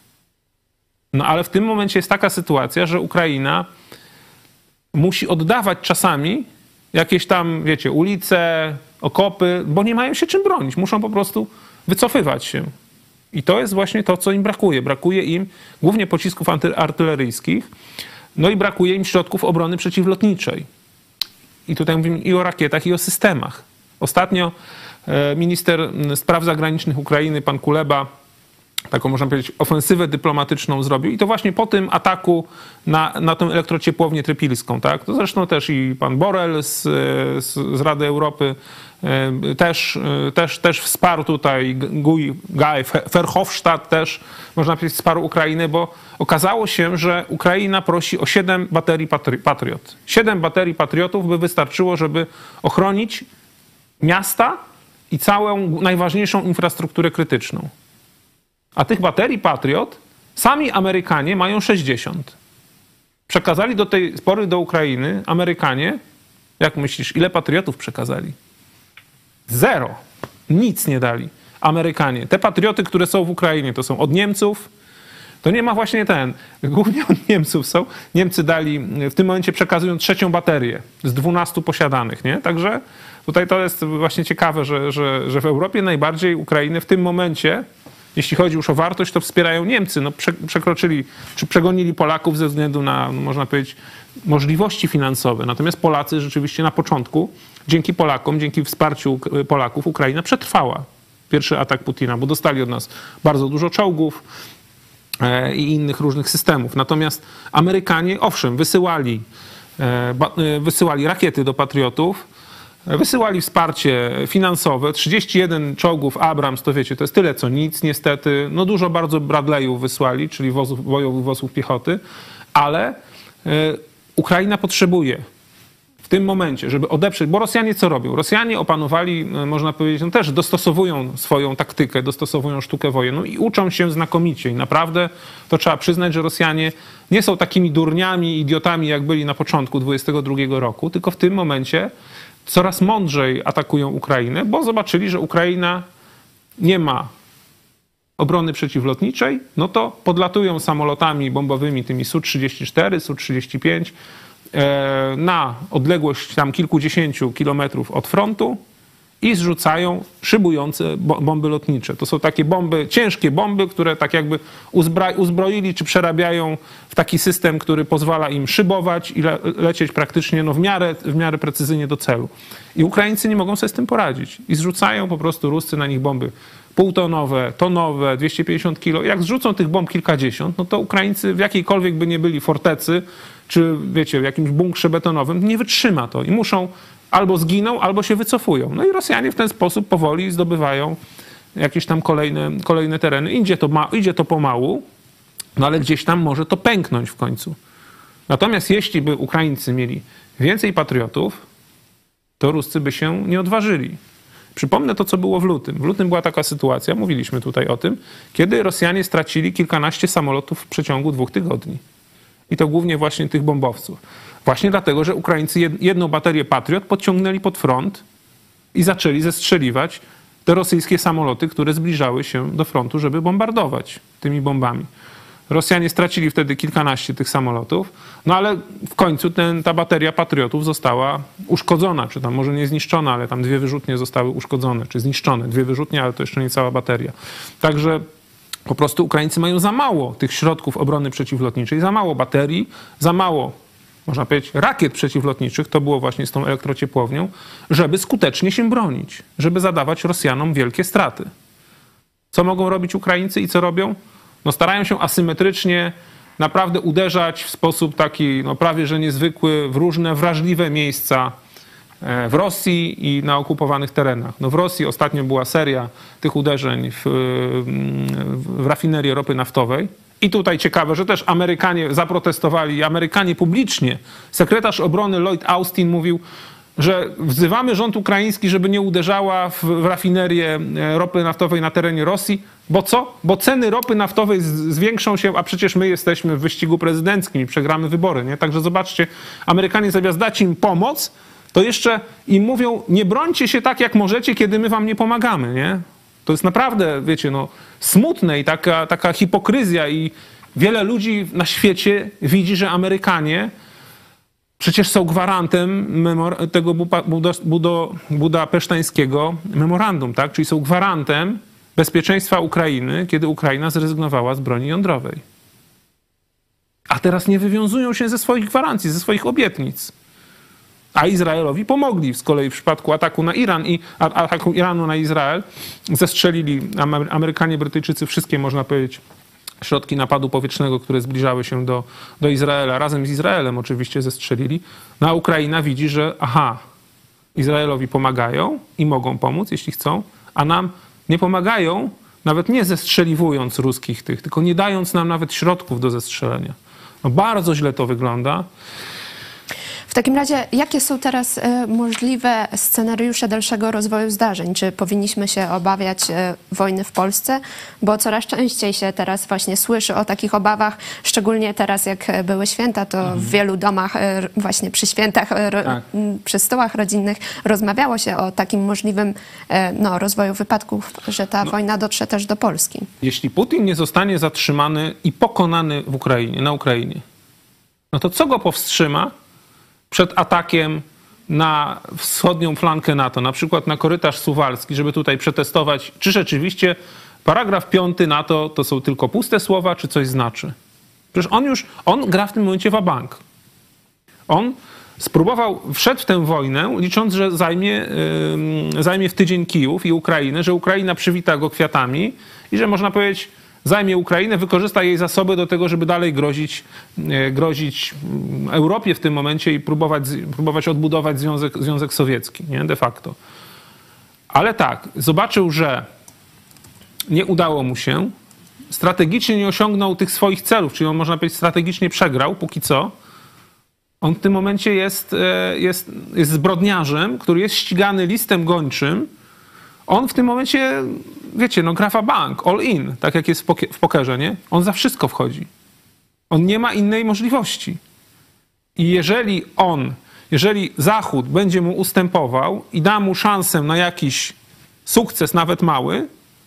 No ale w tym momencie jest taka sytuacja, że Ukraina musi oddawać czasami jakieś tam, wiecie, ulice, okopy, bo nie mają się czym bronić. Muszą po prostu wycofywać się. I to jest właśnie to, co im brakuje. Brakuje im głównie pocisków artyleryjskich, no i brakuje im środków obrony przeciwlotniczej. I tutaj mówimy i o rakietach, i o systemach. Ostatnio minister spraw zagranicznych Ukrainy, pan Kuleba, taką można powiedzieć ofensywę dyplomatyczną zrobił i to właśnie po tym ataku na, na tę elektrociepłownię trypilską. Tak? To zresztą też i pan Borrell z, z, z Rady Europy też, też, też wsparł tutaj, Guy Verhofstadt też, można powiedzieć, wsparł Ukrainę, bo okazało się, że Ukraina prosi o siedem baterii Patriot. siedem baterii Patriotów by wystarczyło, żeby ochronić miasta i całą najważniejszą infrastrukturę krytyczną. A tych baterii Patriot sami Amerykanie mają sześćdziesiąt. Przekazali do tej pory do Ukrainy Amerykanie, jak myślisz, ile Patriotów przekazali? Zero. Nic nie dali Amerykanie. Te Patrioty, które są w Ukrainie, to są od Niemców. To nie ma właśnie ten. Głównie od Niemców są. Niemcy dali, w tym momencie przekazują trzecią baterię z dwunastu posiadanych, nie? Także tutaj to jest właśnie ciekawe, że, że, że w Europie najbardziej Ukrainę w tym momencie, jeśli chodzi już o wartość, to wspierają Niemcy. No, przekroczyli, czy przegonili Polaków ze względu na, można powiedzieć, możliwości finansowe. Natomiast Polacy rzeczywiście na początku, dzięki Polakom, dzięki wsparciu Polaków, Ukraina przetrwała pierwszy atak Putina, bo dostali od nas bardzo dużo czołgów i innych różnych systemów. Natomiast Amerykanie, owszem, wysyłali, wysyłali rakiety do Patriotów, wysyłali wsparcie finansowe, trzydzieści jeden czołgów Abrams, to wiecie, to jest tyle co nic niestety, no dużo bardzo Bradleyów wysłali, czyli wozów, bojowych wozów piechoty, ale Ukraina potrzebuje w tym momencie, żeby odeprzeć, bo Rosjanie co robią? Rosjanie opanowali, można powiedzieć, no też dostosowują swoją taktykę, dostosowują sztukę wojenną i uczą się znakomicie. I naprawdę to trzeba przyznać, że Rosjanie nie są takimi durniami, idiotami, jak byli na początku dwudziestego drugiego roku, tylko w tym momencie coraz mądrzej atakują Ukrainę, bo zobaczyli, że Ukraina nie ma obrony przeciwlotniczej, no to podlatują samolotami bombowymi, tymi S U trzydzieści cztery, S U trzydzieści pięć, na odległość tam kilkudziesięciu kilometrów od frontu i zrzucają szybujące bomby lotnicze. To są takie bomby, ciężkie bomby, które tak jakby uzbroili czy przerabiają w taki system, który pozwala im szybować i le lecieć praktycznie no, w miarę, w miarę precyzyjnie do celu. I Ukraińcy nie mogą sobie z tym poradzić. I zrzucają po prostu Ruscy na nich bomby półtonowe, tonowe, dwieście pięćdziesiąt kilo. Jak zrzucą tych bomb kilkadziesiąt, no to Ukraińcy w jakiejkolwiek by nie byli fortecy, czy wiecie, w jakimś bunkrze betonowym, nie wytrzyma to i muszą albo zginą, albo się wycofują. No i Rosjanie w ten sposób powoli zdobywają jakieś tam kolejne, kolejne tereny. Idzie to, ma, idzie to pomału, no ale gdzieś tam może to pęknąć w końcu. Natomiast jeśli by Ukraińcy mieli więcej patriotów, to Ruscy by się nie odważyli. Przypomnę to, co było w lutym. W lutym była taka sytuacja, mówiliśmy tutaj o tym, kiedy Rosjanie stracili kilkanaście samolotów w przeciągu dwóch tygodni. I to głównie właśnie tych bombowców. Właśnie dlatego, że Ukraińcy jedną baterię Patriot podciągnęli pod front i zaczęli zestrzeliwać te rosyjskie samoloty, które zbliżały się do frontu, żeby bombardować tymi bombami. Rosjanie stracili wtedy kilkanaście tych samolotów, no ale w końcu ten, ta bateria Patriotów została uszkodzona, czy tam może nie zniszczona, ale tam dwie wyrzutnie zostały uszkodzone, czy zniszczone. Dwie wyrzutnie, ale to jeszcze nie cała bateria. Także po prostu Ukraińcy mają za mało tych środków obrony przeciwlotniczej, za mało baterii, za mało, można powiedzieć, rakiet przeciwlotniczych, to było właśnie z tą elektrociepłownią, żeby skutecznie się bronić, żeby zadawać Rosjanom wielkie straty. Co mogą robić Ukraińcy i co robią? No starają się asymetrycznie naprawdę uderzać w sposób taki no prawie że niezwykły w różne wrażliwe miejsca w Rosji i na okupowanych terenach. No w Rosji ostatnio była seria tych uderzeń w, w rafinerię ropy naftowej. I tutaj ciekawe, że też Amerykanie zaprotestowali, Amerykanie publicznie. Sekretarz obrony Lloyd Austin mówił, że wzywamy rząd ukraiński, żeby nie uderzała w, w rafinerię ropy naftowej na terenie Rosji. Bo co? Bo ceny ropy naftowej z, zwiększą się, a przecież my jesteśmy w wyścigu prezydenckim i przegramy wybory. Nie? Także zobaczcie, Amerykanie zamiast dać im pomoc, to jeszcze im mówią, nie brońcie się tak, jak możecie, kiedy my wam nie pomagamy. Nie? To jest naprawdę, wiecie, no, smutne i taka, taka hipokryzja i wiele ludzi na świecie widzi, że Amerykanie przecież są gwarantem memor- tego buda- budo- budapesztańskiego memorandum, tak? Czyli są gwarantem bezpieczeństwa Ukrainy, kiedy Ukraina zrezygnowała z broni jądrowej. A teraz nie wywiązują się ze swoich gwarancji, ze swoich obietnic. A Izraelowi pomogli z kolei w przypadku ataku na Iran i ataku Iranu na Izrael. Zestrzelili Amerykanie, Brytyjczycy wszystkie, można powiedzieć, środki napadu powietrznego, które zbliżały się do, do Izraela. Razem z Izraelem oczywiście zestrzelili. No a Ukraina widzi, że aha, Izraelowi pomagają i mogą pomóc, jeśli chcą, a nam nie pomagają, nawet nie zestrzeliwując ruskich tych, tylko nie dając nam nawet środków do zestrzelenia. No bardzo źle to wygląda. W takim razie, jakie są teraz możliwe scenariusze dalszego rozwoju zdarzeń? Czy powinniśmy się obawiać wojny w Polsce? Bo coraz częściej się teraz właśnie słyszy o takich obawach, szczególnie teraz jak były święta, to mhm. w wielu domach właśnie przy świętach, tak. przy stołach rodzinnych rozmawiało się o takim możliwym no, rozwoju wypadków, że ta no. wojna dotrze też do Polski. Jeśli Putin nie zostanie zatrzymany i pokonany w Ukrainie, na Ukrainie, no to co go powstrzyma przed atakiem na wschodnią flankę NATO, na przykład na korytarz suwalski, żeby tutaj przetestować, czy rzeczywiście paragraf piąty NATO to są tylko puste słowa, czy coś znaczy. Przecież on już, on gra w tym momencie wabank. On spróbował, wszedł w tę wojnę, licząc, że zajmie, yy, zajmie w tydzień Kijów i Ukrainę, że Ukraina przywita go kwiatami i że można powiedzieć, zajmie Ukrainę, wykorzysta jej zasoby do tego, żeby dalej grozić, grozić Europie w tym momencie i próbować, próbować odbudować Związek, Związek Sowiecki, nie? De facto. Ale tak, zobaczył, że nie udało mu się, strategicznie nie osiągnął tych swoich celów, czyli on, można powiedzieć, strategicznie przegrał póki co. On w tym momencie jest, jest, jest zbrodniarzem, który jest ścigany listem gończym. On w tym momencie, wiecie, no gra w bank, all in, tak jak jest w, poke- w pokerze, nie? On za wszystko wchodzi. On nie ma innej możliwości. I jeżeli on, jeżeli Zachód będzie mu ustępował i da mu szansę na jakiś sukces, nawet mały,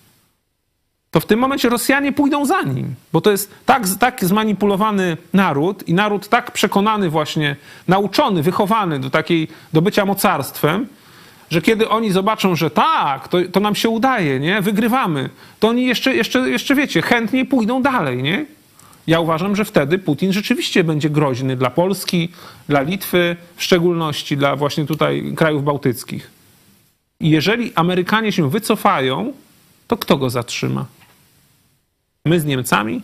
to w tym momencie Rosjanie pójdą za nim. Bo to jest tak, tak zmanipulowany naród i naród tak przekonany właśnie, nauczony, wychowany do takiej, do bycia mocarstwem, że kiedy oni zobaczą, że tak, to, to nam się udaje, nie? Wygrywamy, to oni jeszcze, jeszcze, jeszcze, wiecie, chętniej pójdą dalej, nie? Ja uważam, że wtedy Putin rzeczywiście będzie groźny dla Polski, dla Litwy, w szczególności dla właśnie tutaj krajów bałtyckich. I jeżeli Amerykanie się wycofają, to kto go zatrzyma? My z Niemcami?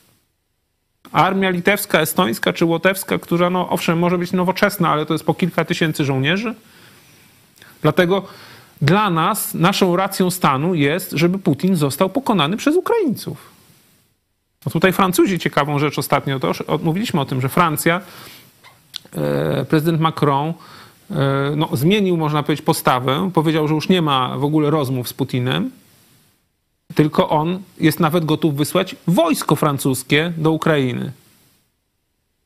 Armia litewska, estońska czy łotewska, która, no owszem, może być nowoczesna, ale to jest po kilka tysięcy żołnierzy? Dlatego dla nas, naszą racją stanu jest, żeby Putin został pokonany przez Ukraińców. No tutaj Francuzi ciekawą rzecz ostatnio, to mówiliśmy o tym, że Francja, prezydent Macron no, zmienił, można powiedzieć, postawę, powiedział, że już nie ma w ogóle rozmów z Putinem, tylko on jest nawet gotów wysłać wojsko francuskie do Ukrainy.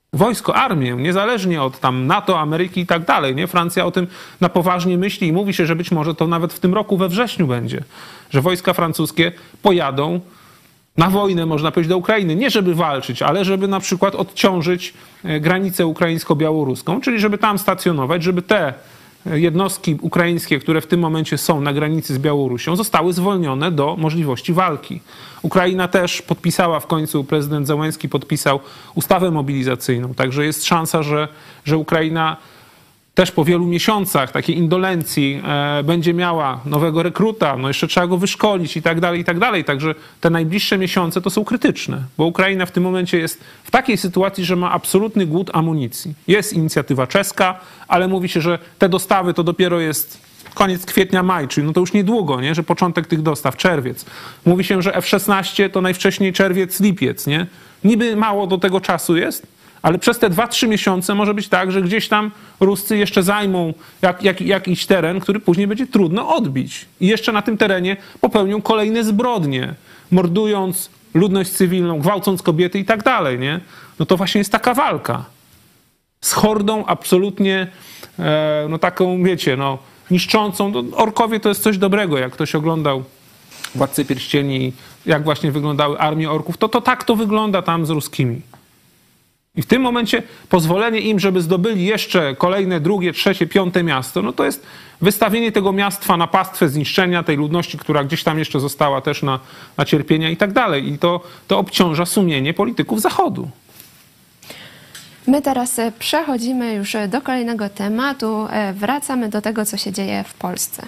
Wojsko, armię, niezależnie od tam NATO, Ameryki i tak dalej. Nie? Francja o tym na poważnie myśli i mówi się, że być może to nawet w tym roku we wrześniu będzie, że wojska francuskie pojadą na wojnę, można powiedzieć, do Ukrainy. Nie żeby walczyć, ale żeby na przykład odciążyć granicę ukraińsko-białoruską, czyli żeby tam stacjonować, żeby te jednostki ukraińskie, które w tym momencie są na granicy z Białorusią, zostały zwolnione do możliwości walki. Ukraina też podpisała w końcu, prezydent Zełenski podpisał ustawę mobilizacyjną, także jest szansa, że, że Ukraina też po wielu miesiącach takiej indolencji e, będzie miała nowego rekruta, no jeszcze trzeba go wyszkolić i tak dalej, i tak dalej. Także te najbliższe miesiące to są krytyczne, bo Ukraina w tym momencie jest w takiej sytuacji, że ma absolutny głód amunicji. Jest inicjatywa czeska, ale mówi się, że te dostawy to dopiero jest koniec kwietnia, maj, czyli no to już niedługo, nie? Że początek tych dostaw, czerwiec. Mówi się, że F szesnaście to najwcześniej czerwiec, lipiec, nie? Niby mało do tego czasu jest, ale przez te dwa trzy miesiące może być tak, że gdzieś tam Ruscy jeszcze zajmą jak, jak, jakiś teren, który później będzie trudno odbić. I jeszcze na tym terenie popełnią kolejne zbrodnie, mordując ludność cywilną, gwałcąc kobiety i tak dalej, nie? No to właśnie jest taka walka z hordą absolutnie, e, no taką, wiecie, no niszczącą. No, orkowie to jest coś dobrego, jak ktoś oglądał Władcę Pierścieni, jak właśnie wyglądały armie orków, to, to tak to wygląda tam z ruskimi. I w tym momencie pozwolenie im, żeby zdobyli jeszcze kolejne, drugie, trzecie, piąte miasto, no to jest wystawienie tego miasta na pastwę zniszczenia tej ludności, która gdzieś tam jeszcze została też na, na cierpienia i tak dalej. I to, to obciąża sumienie polityków Zachodu. My teraz przechodzimy już do kolejnego tematu. Wracamy do tego, co się dzieje w Polsce.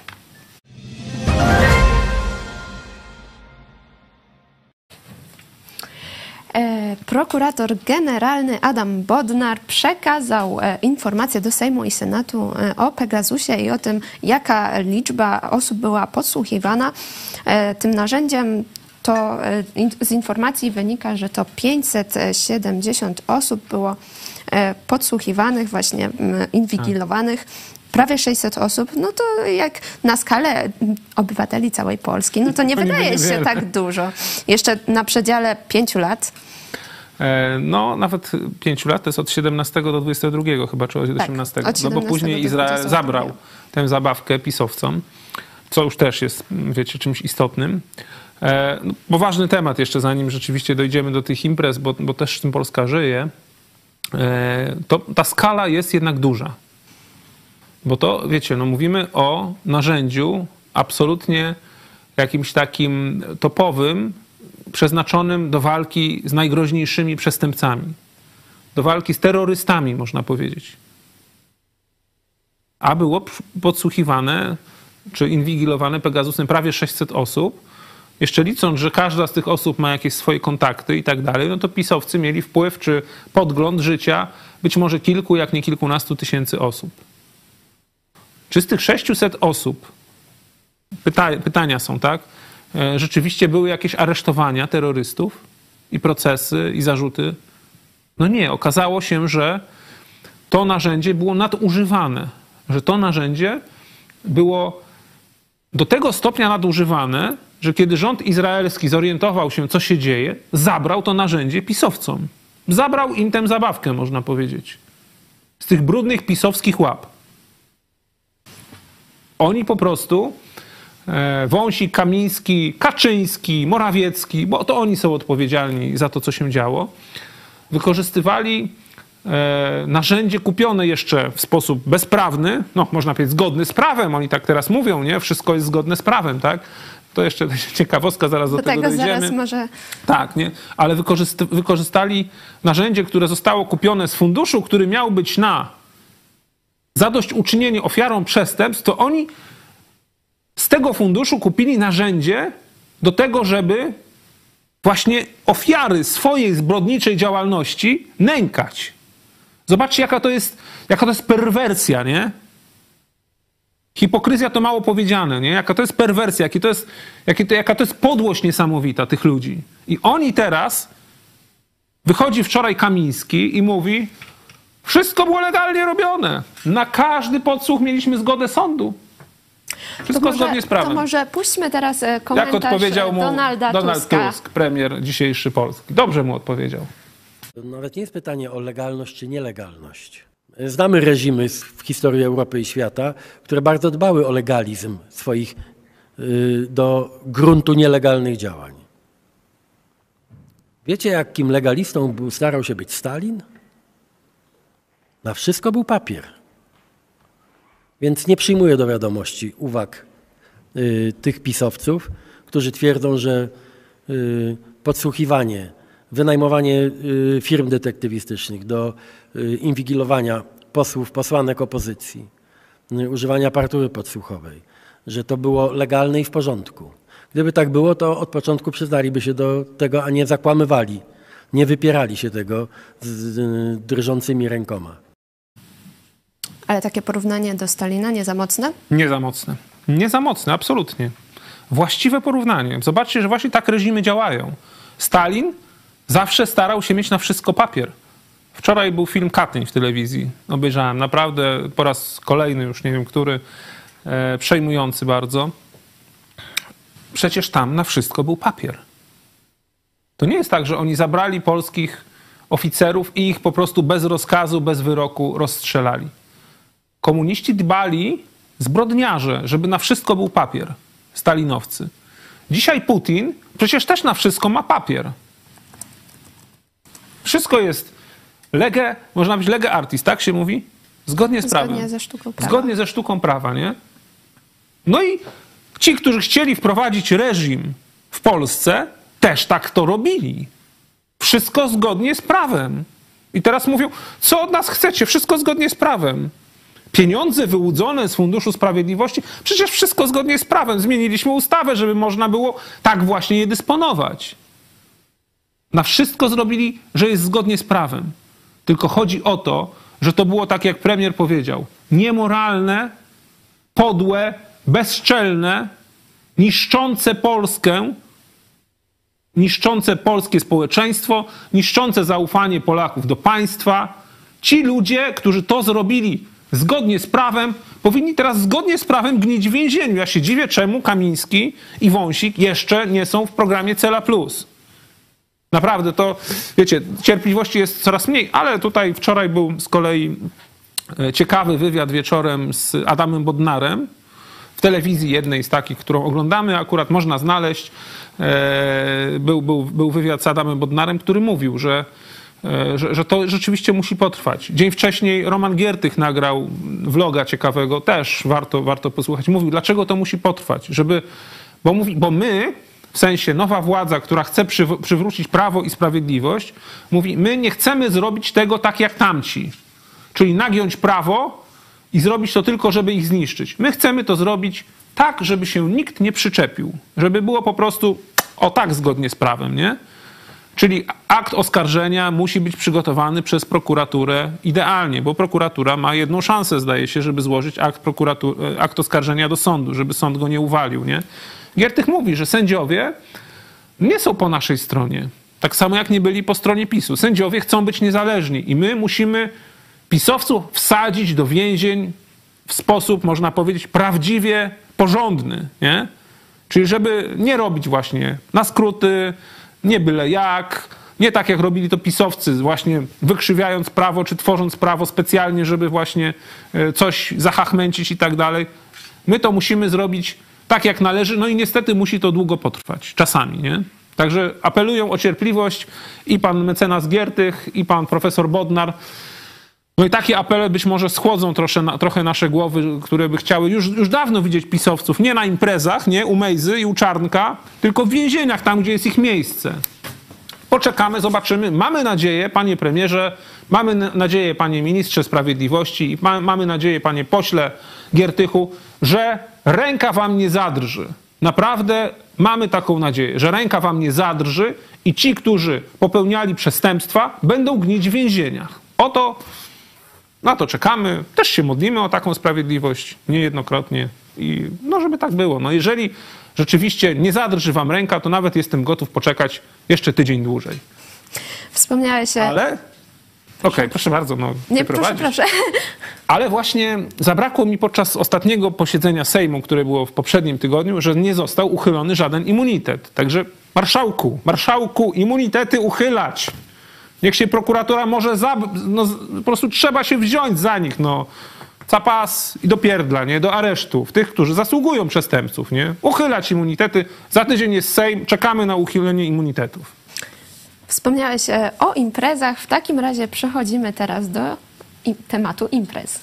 Prokurator generalny Adam Bodnar przekazał informacje do Sejmu i Senatu o Pegasusie i o tym, jaka liczba osób była podsłuchiwana tym narzędziem. To z informacji wynika, że to pięćset siedemdziesiąt osób było podsłuchiwanych, właśnie inwigilowanych. Prawie sześćset osób, no to jak na skalę obywateli całej Polski, no to nie wydaje się tak dużo. Jeszcze na przedziale pięciu lat. No, nawet pięciu lat, to jest od siedemnastego do dwudziestego drugiego chyba, czy od osiemnastego. Tak, od no bo później Izrael zabrał tę zabawkę pisowcom, co już też jest, wiecie, czymś istotnym. No, bo ważny temat jeszcze, zanim rzeczywiście dojdziemy do tych imprez, bo, bo też w tym Polska żyje, to ta skala jest jednak duża. Bo to, wiecie, no mówimy o narzędziu absolutnie jakimś takim topowym, przeznaczonym do walki z najgroźniejszymi przestępcami. Do walki z terrorystami, można powiedzieć. A było podsłuchiwane, czy inwigilowane Pegasusem prawie sześćset osób. Jeszcze licząc, że każda z tych osób ma jakieś swoje kontakty i tak dalej, no to pisowcy mieli wpływ czy podgląd życia być może kilku, jak nie kilkunastu tysięcy osób. Czy z tych sześciuset osób, pyta, pytania są, tak, rzeczywiście były jakieś aresztowania terrorystów i procesy i zarzuty? No nie, okazało się, że to narzędzie było nadużywane, że to narzędzie było do tego stopnia nadużywane, że kiedy rząd izraelski zorientował się, co się dzieje, zabrał to narzędzie pisowcom. Zabrał im tę zabawkę, można powiedzieć. Z tych brudnych pisowskich łap. Oni po prostu, e, Wąsik, Kamiński, Kaczyński, Morawiecki, bo to oni są odpowiedzialni za to, co się działo, wykorzystywali e, narzędzie kupione jeszcze w sposób bezprawny, no można powiedzieć zgodny z prawem, oni tak teraz mówią, nie? Wszystko jest zgodne z prawem, tak? To jeszcze ciekawostka, zaraz do, do tego, tego dojdziemy. Zaraz może... Tak, nie? Ale wykorzyst- wykorzystali narzędzie, które zostało kupione z funduszu, który miał być na zadośćuczynienie ofiarom przestępstw, to oni z tego funduszu kupili narzędzie do tego, żeby właśnie ofiary swojej zbrodniczej działalności nękać. Zobaczcie, jaka to jest, jaka to jest perwersja, nie? Hipokryzja to mało powiedziane, nie? Jaka to jest perwersja, jaki to jest, jaki to, jaka to jest podłość niesamowita tych ludzi. I oni teraz, wychodzi wczoraj Kamiński i mówi, wszystko było legalnie robione. Na każdy podsłuch mieliśmy zgodę sądu. Wszystko może, zgodnie z prawem. To może puśćmy teraz komentarz Jak odpowiedział mu Donalda Donald Tuska. Tusk, premier dzisiejszy Polski. Dobrze mu odpowiedział. Nawet nie jest pytanie o legalność czy nielegalność. Znamy reżimy w historii Europy i świata, które bardzo dbały o legalizm swoich do gruntu nielegalnych działań. Wiecie, jakim legalistą był, starał się być Stalin? Na wszystko był papier. Więc nie przyjmuję do wiadomości uwag y, tych pisowców, którzy twierdzą, że y, podsłuchiwanie, wynajmowanie y, firm detektywistycznych do y, inwigilowania posłów, posłanek opozycji, y, używania aparatury podsłuchowej, że to było legalne i w porządku. Gdyby tak było, to od początku przyznaliby się do tego, a nie zakłamywali, nie wypierali się tego z, z drżącymi rękoma. Ale takie porównanie do Stalina nie za mocne? Nie za mocne. Nie za mocne, absolutnie. Właściwe porównanie. Zobaczcie, że właśnie tak reżimy działają. Stalin zawsze starał się mieć na wszystko papier. Wczoraj był film Katyń w telewizji. Obejrzałem naprawdę po raz kolejny, już nie wiem który, e, przejmujący bardzo. Przecież tam na wszystko był papier. To nie jest tak, że oni zabrali polskich oficerów i ich po prostu bez rozkazu, bez wyroku rozstrzelali. Komuniści dbali, zbrodniarze, żeby na wszystko był papier. Stalinowcy. Dzisiaj Putin przecież też na wszystko ma papier. Wszystko jest lege, można być lege artis, tak się mówi? Zgodnie z prawem. Zgodnie ze sztuką prawa. Zgodnie ze sztuką prawa, nie? No i ci, którzy chcieli wprowadzić reżim w Polsce, też tak to robili. Wszystko zgodnie z prawem. I teraz mówią, co od nas chcecie? Wszystko zgodnie z prawem. Pieniądze wyłudzone z Funduszu Sprawiedliwości, przecież wszystko zgodnie z prawem. Zmieniliśmy ustawę, żeby można było tak właśnie je dysponować. Na wszystko zrobili, że jest zgodnie z prawem. Tylko chodzi o to, że to było tak, jak premier powiedział, niemoralne, podłe, bezczelne, niszczące Polskę, niszczące polskie społeczeństwo, niszczące zaufanie Polaków do państwa. Ci ludzie, którzy to zrobili zgodnie z prawem, powinni teraz zgodnie z prawem gnić w więzieniu. Ja się dziwię, czemu Kamiński i Wąsik jeszcze nie są w programie Cela Plus. Naprawdę to, wiecie, cierpliwości jest coraz mniej, ale tutaj wczoraj był z kolei ciekawy wywiad wieczorem z Adamem Bodnarem w telewizji jednej z takich, którą oglądamy, akurat można znaleźć. Był, był, był wywiad z Adamem Bodnarem, który mówił, że Że, że to rzeczywiście musi potrwać. Dzień wcześniej Roman Giertych nagrał vloga ciekawego, też warto, warto posłuchać. Mówił, dlaczego to musi potrwać. Żeby, bo, mówi, bo my, w sensie nowa władza, która chce przyw- przywrócić prawo i sprawiedliwość, mówi, my nie chcemy zrobić tego tak jak tamci. Czyli nagiąć prawo i zrobić to tylko, żeby ich zniszczyć. My chcemy to zrobić tak, żeby się nikt nie przyczepił. Żeby było po prostu o tak zgodnie z prawem, nie? Czyli akt oskarżenia musi być przygotowany przez prokuraturę idealnie, bo prokuratura ma jedną szansę, zdaje się, żeby złożyć akt, akt oskarżenia do sądu, żeby sąd go nie uwalił, nie? Giertych mówi, że sędziowie nie są po naszej stronie. Tak samo jak nie byli po stronie PiSu. Sędziowie chcą być niezależni i my musimy pisowców wsadzić do więzień w sposób, można powiedzieć, prawdziwie porządny, nie? Czyli żeby nie robić właśnie na skróty, nie byle jak, nie tak jak robili to pisowcy, właśnie wykrzywiając prawo, czy tworząc prawo specjalnie, żeby właśnie coś zahachmęcić i tak dalej. My to musimy zrobić tak jak należy, no i niestety musi to długo potrwać, czasami, nie? Także apelują o cierpliwość i pan mecenas Giertych, i pan profesor Bodnar. No i takie apele być może schłodzą trosze, trochę nasze głowy, które by chciały już, już dawno widzieć pisowców nie na imprezach, nie u Mejzy i u Czarnka, tylko w więzieniach, tam gdzie jest ich miejsce. Poczekamy, zobaczymy. Mamy nadzieję, panie premierze, mamy nadzieję, panie ministrze sprawiedliwości i ma, mamy nadzieję, panie pośle Giertychu, że ręka wam nie zadrży. Naprawdę mamy taką nadzieję, że ręka wam nie zadrży i ci, którzy popełniali przestępstwa, będą gnić w więzieniach. Oto na to czekamy, też się modlimy o taką sprawiedliwość niejednokrotnie i no, żeby tak było. No, jeżeli rzeczywiście nie zadrży wam ręka, to nawet jestem gotów poczekać jeszcze tydzień dłużej. Wspomniałeś się... Ale... Okej, okay, proszę bardzo, no nie, proszę, proszę. Ale właśnie zabrakło mi podczas ostatniego posiedzenia Sejmu, które było w poprzednim tygodniu, że nie został uchylony żaden immunitet. Także marszałku, marszałku, immunitety uchylać. Niech się prokuratura może, za, no, po prostu trzeba się wziąć za nich, no. Capas i do pierdla, nie? Do aresztów. Tych, którzy zasługują przestępców, nie? Uchylać immunitety. Za tydzień jest Sejm, czekamy na uchylenie immunitetów. Wspomniałeś o imprezach. W takim razie przechodzimy teraz do tematu imprez.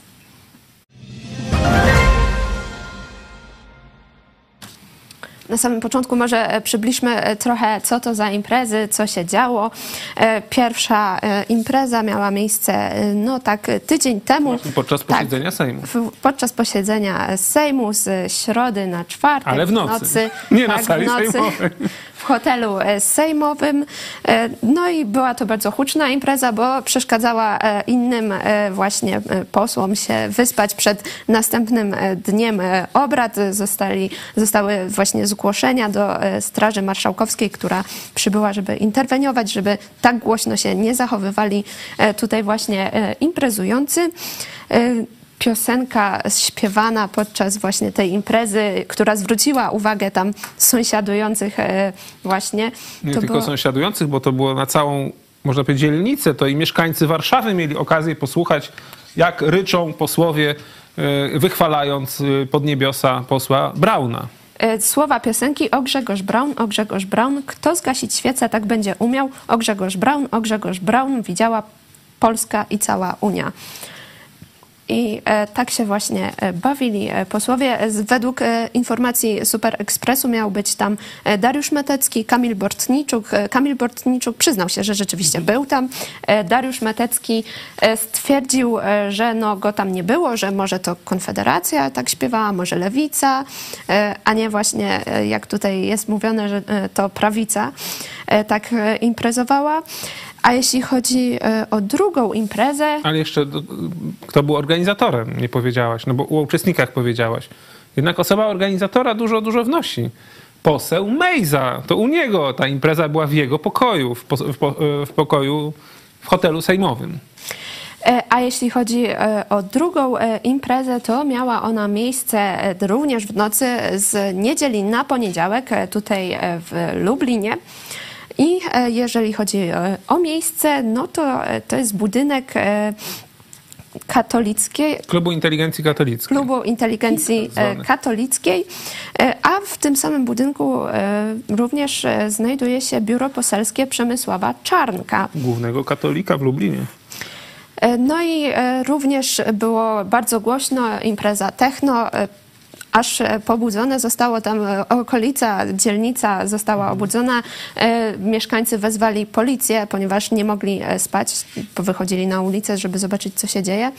Na samym początku może przybliżmy trochę, co to za imprezy, co się działo. Pierwsza impreza miała miejsce no tak tydzień temu. Właśnie podczas posiedzenia tak, Sejmu. Podczas posiedzenia Sejmu z środy na czwartek. Ale w nocy. W nocy Nie tak, na sali w nocy, sejmowej. W hotelu sejmowym. No i była to bardzo huczna impreza, bo przeszkadzała innym właśnie posłom się wyspać przed następnym dniem obrad. Zostali, zostały właśnie zgłoszenia do Straży Marszałkowskiej, która przybyła, żeby interweniować, żeby tak głośno się nie zachowywali tutaj właśnie imprezujący. Piosenka śpiewana podczas właśnie tej imprezy, która zwróciła uwagę tam sąsiadujących właśnie. Nie to tylko było... sąsiadujących, bo to było na całą, można powiedzieć, dzielnicę, to i mieszkańcy Warszawy mieli okazję posłuchać, jak ryczą posłowie, wychwalając pod niebiosa posła Brauna. Słowa piosenki: o Grzegorz Braun, o Grzegorz Braun, kto zgasić świecę, tak będzie umiał. O Grzegorz Braun, o Grzegorz Braun, widziała Polska i cała Unia. I e, tak się właśnie e, bawili e, posłowie. Z, według e, informacji Super Expressu miał być tam e, Dariusz Metecki, Kamil Bortniczuk. E, Kamil Bortniczuk przyznał się, że rzeczywiście był tam. E, Dariusz Metecki e, stwierdził, e, że no, go tam nie było, że może to Konfederacja tak śpiewała, może Lewica, e, a nie właśnie, e, jak tutaj jest mówione, że e, to prawica e, tak e, imprezowała. A jeśli chodzi o drugą imprezę... Ale jeszcze kto był organizatorem, nie powiedziałaś, no bo o uczestnikach powiedziałaś. Jednak osoba organizatora dużo, dużo wnosi. Poseł Mejza, to u niego ta impreza była w jego pokoju, w, po, w, po, w pokoju w hotelu sejmowym. A jeśli chodzi o drugą imprezę, to miała ona miejsce również w nocy z niedzieli na poniedziałek, tutaj w Lublinie. I jeżeli chodzi o miejsce, no to to jest budynek katolickiej. Klubu Inteligencji Katolickiej. Klubu Inteligencji Katolickiej. A w tym samym budynku również znajduje się biuro poselskie Przemysława Czarnka. Głównego katolika w Lublinie. No i również było bardzo głośno, impreza techno. Aż pobudzone zostało tam, okolica, dzielnica została obudzona. Mieszkańcy wezwali policję, ponieważ nie mogli spać, wychodzili na ulicę, żeby zobaczyć, co się dzieje.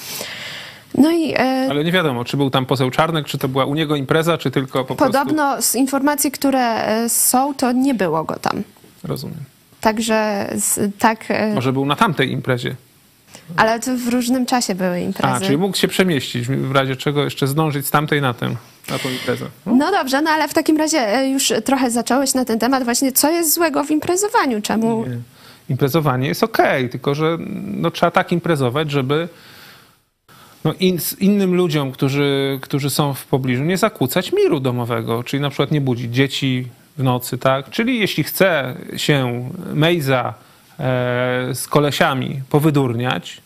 No i, ale nie wiadomo, czy był tam poseł Czarnek, czy to była u niego impreza, czy tylko po prostu... Podobno z informacji, które są, to nie było go tam. Rozumiem. Także tak... Może był na tamtej imprezie. Ale to w różnym czasie były imprezy. A, czyli mógł się przemieścić, w razie czego jeszcze zdążyć z tamtej na tę, na tą imprezę. No. no dobrze, no ale w takim razie już trochę zacząłeś na ten temat właśnie, co jest złego w imprezowaniu, czemu... Nie. Imprezowanie jest okej, okay, tylko że no, trzeba tak imprezować, żeby no, in, innym ludziom, którzy, którzy są w pobliżu, nie zakłócać miru domowego, czyli na przykład nie budzić dzieci w nocy, tak? Czyli jeśli chce się Mejza z kolesiami powydurniać,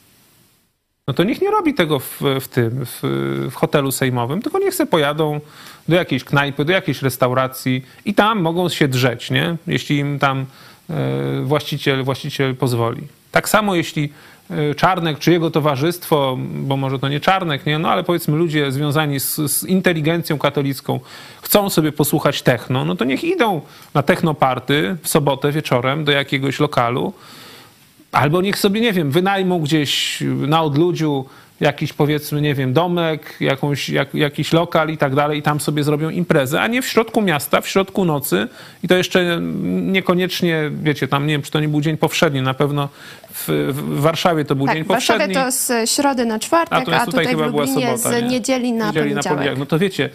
no to niech nie robi tego w, w tym, w, w hotelu sejmowym, tylko niech se pojadą do jakiejś knajpy, do jakiejś restauracji i tam mogą się drzeć, nie? Jeśli im tam właściciel, właściciel pozwoli. Tak samo jeśli Czarnek czy jego towarzystwo, bo może to nie Czarnek, nie? No ale powiedzmy ludzie związani z, z inteligencją katolicką chcą sobie posłuchać techno, no to niech idą na technoparty w sobotę wieczorem do jakiegoś lokalu, albo niech sobie, nie wiem, wynajmą gdzieś na odludziu jakiś, powiedzmy, nie wiem, domek, jakąś, jak, jakiś lokal i tak dalej i tam sobie zrobią imprezę, a nie w środku miasta, w środku nocy i to jeszcze niekoniecznie, wiecie, tam nie wiem, czy to nie był dzień powszedni, na pewno w, w Warszawie to był tak, dzień w Warszawie powszedni. to z środy na czwartek, a, a tutaj, tutaj w Lublinie sobota, z niedzieli na, niedzieli poniedziałek. na poniedziałek. No to wiecie,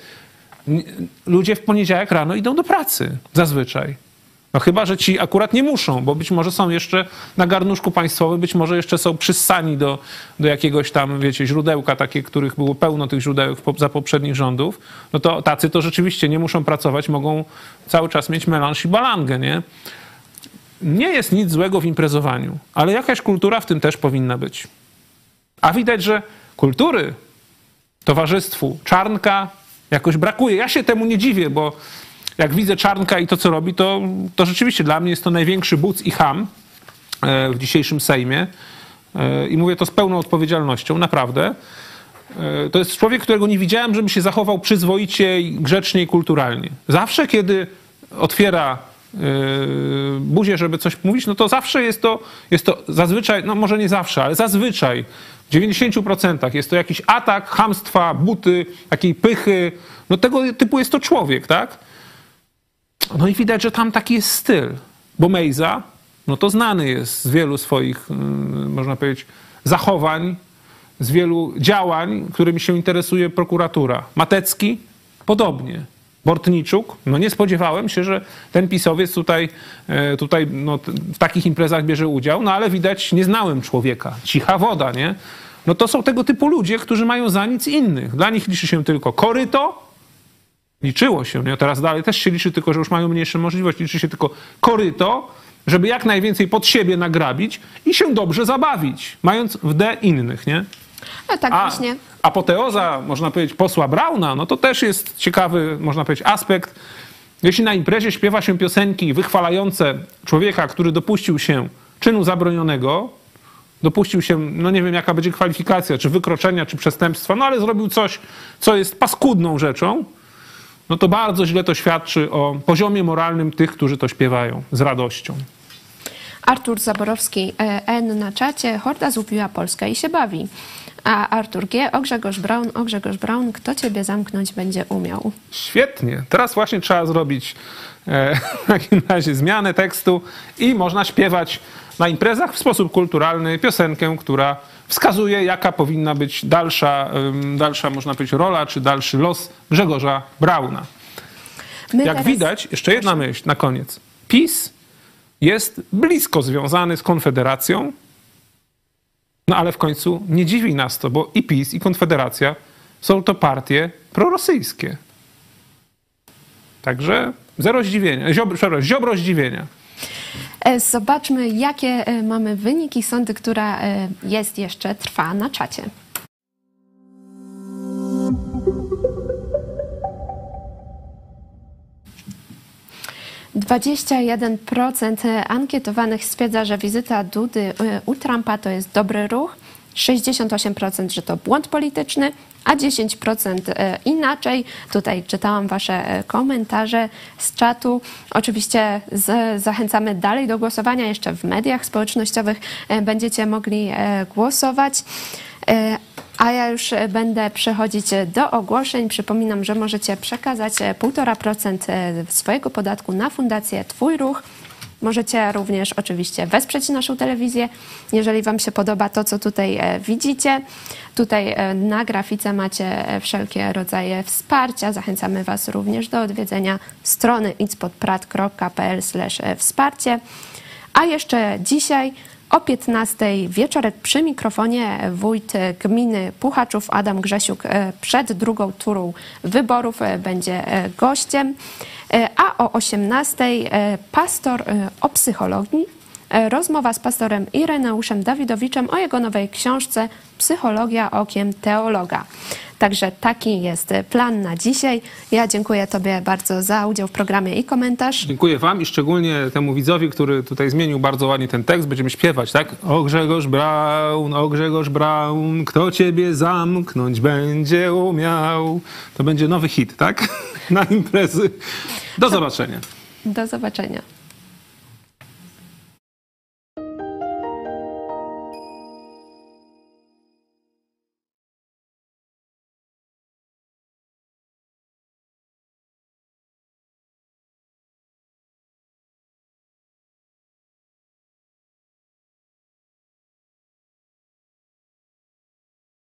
ludzie w poniedziałek rano idą do pracy zazwyczaj. No chyba, że ci akurat nie muszą, bo być może są jeszcze na garnuszku państwowym, być może jeszcze są przyssani do, do jakiegoś tam, wiecie, źródełka, takie, których było pełno tych źródełek za poprzednich rządów, no to tacy to rzeczywiście nie muszą pracować, mogą cały czas mieć melanż i balangę, nie? nie jest nic złego w imprezowaniu, ale jakaś kultura w tym też powinna być. A widać, że kultury towarzystwu Czarnka jakoś brakuje. Ja się temu nie dziwię, bo jak widzę Czarnka i to, co robi, to, to rzeczywiście dla mnie jest to największy buc i cham w dzisiejszym Sejmie. I mówię to z pełną odpowiedzialnością, naprawdę. To jest człowiek, którego nie widziałem, żeby się zachował przyzwoicie, grzecznie i kulturalnie. Zawsze, kiedy otwiera buzię, żeby coś mówić, no to zawsze jest to, jest to zazwyczaj, no może nie zawsze, ale zazwyczaj w dziewięćdziesięciu procentach jest to jakiś atak, chamstwa, buty, takiej pychy. No tego typu jest to człowiek, tak? No i widać, że tam taki jest styl. Bo Mejza, no to znany jest z wielu swoich, można powiedzieć, zachowań, z wielu działań, którymi się interesuje prokuratura. Matecki podobnie. Bortniczuk, no nie spodziewałem się, że ten pisowiec tutaj, tutaj no, w takich imprezach bierze udział, no ale widać, nie znałem człowieka. Cicha woda, nie? No to są tego typu ludzie, którzy mają za nic innych. Dla nich liczy się tylko koryto, liczyło się, nie? Teraz dalej też się liczy, tylko że już mają mniejsze możliwości, liczy się tylko koryto, żeby jak najwięcej pod siebie nagrabić i się dobrze zabawić, mając w D innych, nie? No tak A właśnie. apoteoza, można powiedzieć, posła Brauna, no to też jest ciekawy, można powiedzieć, aspekt. Jeśli na imprezie śpiewa się piosenki wychwalające człowieka, który dopuścił się czynu zabronionego, dopuścił się, no nie wiem jaka będzie kwalifikacja, czy wykroczenia, czy przestępstwa, no ale zrobił coś, co jest paskudną rzeczą, no to bardzo źle to świadczy o poziomie moralnym tych, którzy to śpiewają z radością. Artur Zaborowski, N na czacie, horda złupiła Polskę i się bawi. A Artur G, o Grzegorz Braun, o Grzegorz Braun, kto ciebie zamknąć będzie umiał? Świetnie. Teraz właśnie trzeba zrobić e, w takim razie zmianę tekstu i można śpiewać na imprezach w sposób kulturalny piosenkę, która wskazuje, jaka powinna być dalsza, dalsza można powiedzieć, rola, czy dalszy los Grzegorza Brauna. My Jak teraz... widać, jeszcze jedna myśl na koniec. PiS jest blisko związany z Konfederacją, no ale w końcu nie dziwi nas to, bo i PiS, i Konfederacja są to partie prorosyjskie. Także zero zdziwienia, ziobro, przepraszam, ziobro zdziwienia. Zobaczmy, jakie mamy wyniki sądy, która jest jeszcze, trwa na czacie. dwadzieścia jeden procent ankietowanych stwierdza, że wizyta Dudy u Trumpa to jest dobry ruch, sześćdziesiąt osiem procent, że to błąd polityczny, a dziesięć procent inaczej. Tutaj czytałam wasze komentarze z czatu. Oczywiście z, zachęcamy dalej do głosowania. Jeszcze w mediach społecznościowych będziecie mogli głosować. A ja już będę przechodzić do ogłoszeń. Przypominam, że możecie przekazać półtora procent swojego podatku na Fundację Twój Ruch. Możecie również oczywiście wesprzeć naszą telewizję, jeżeli wam się podoba to, co tutaj widzicie. Tutaj na grafice macie wszelkie rodzaje wsparcia. Zachęcamy was również do odwiedzenia strony idźspodprat kropka pl slash wsparcie. A jeszcze dzisiaj o piętnastej wieczorek przy mikrofonie wójt gminy Puchaczów Adam Grzesiuk przed drugą turą wyborów będzie gościem, a o osiemnastej pastor o psychologii. Rozmowa z pastorem Ireneuszem Dawidowiczem o jego nowej książce Psychologia okiem teologa. Także taki jest plan na dzisiaj. Ja dziękuję tobie bardzo za udział w programie i komentarz. Dziękuję wam i szczególnie temu widzowi, który tutaj zmienił bardzo ładnie ten tekst. Będziemy śpiewać, tak? O Grzegorz Braun, o Grzegorz Braun, kto ciebie zamknąć będzie umiał. To będzie nowy hit, tak? Na imprezy. Do zobaczenia. Do zobaczenia.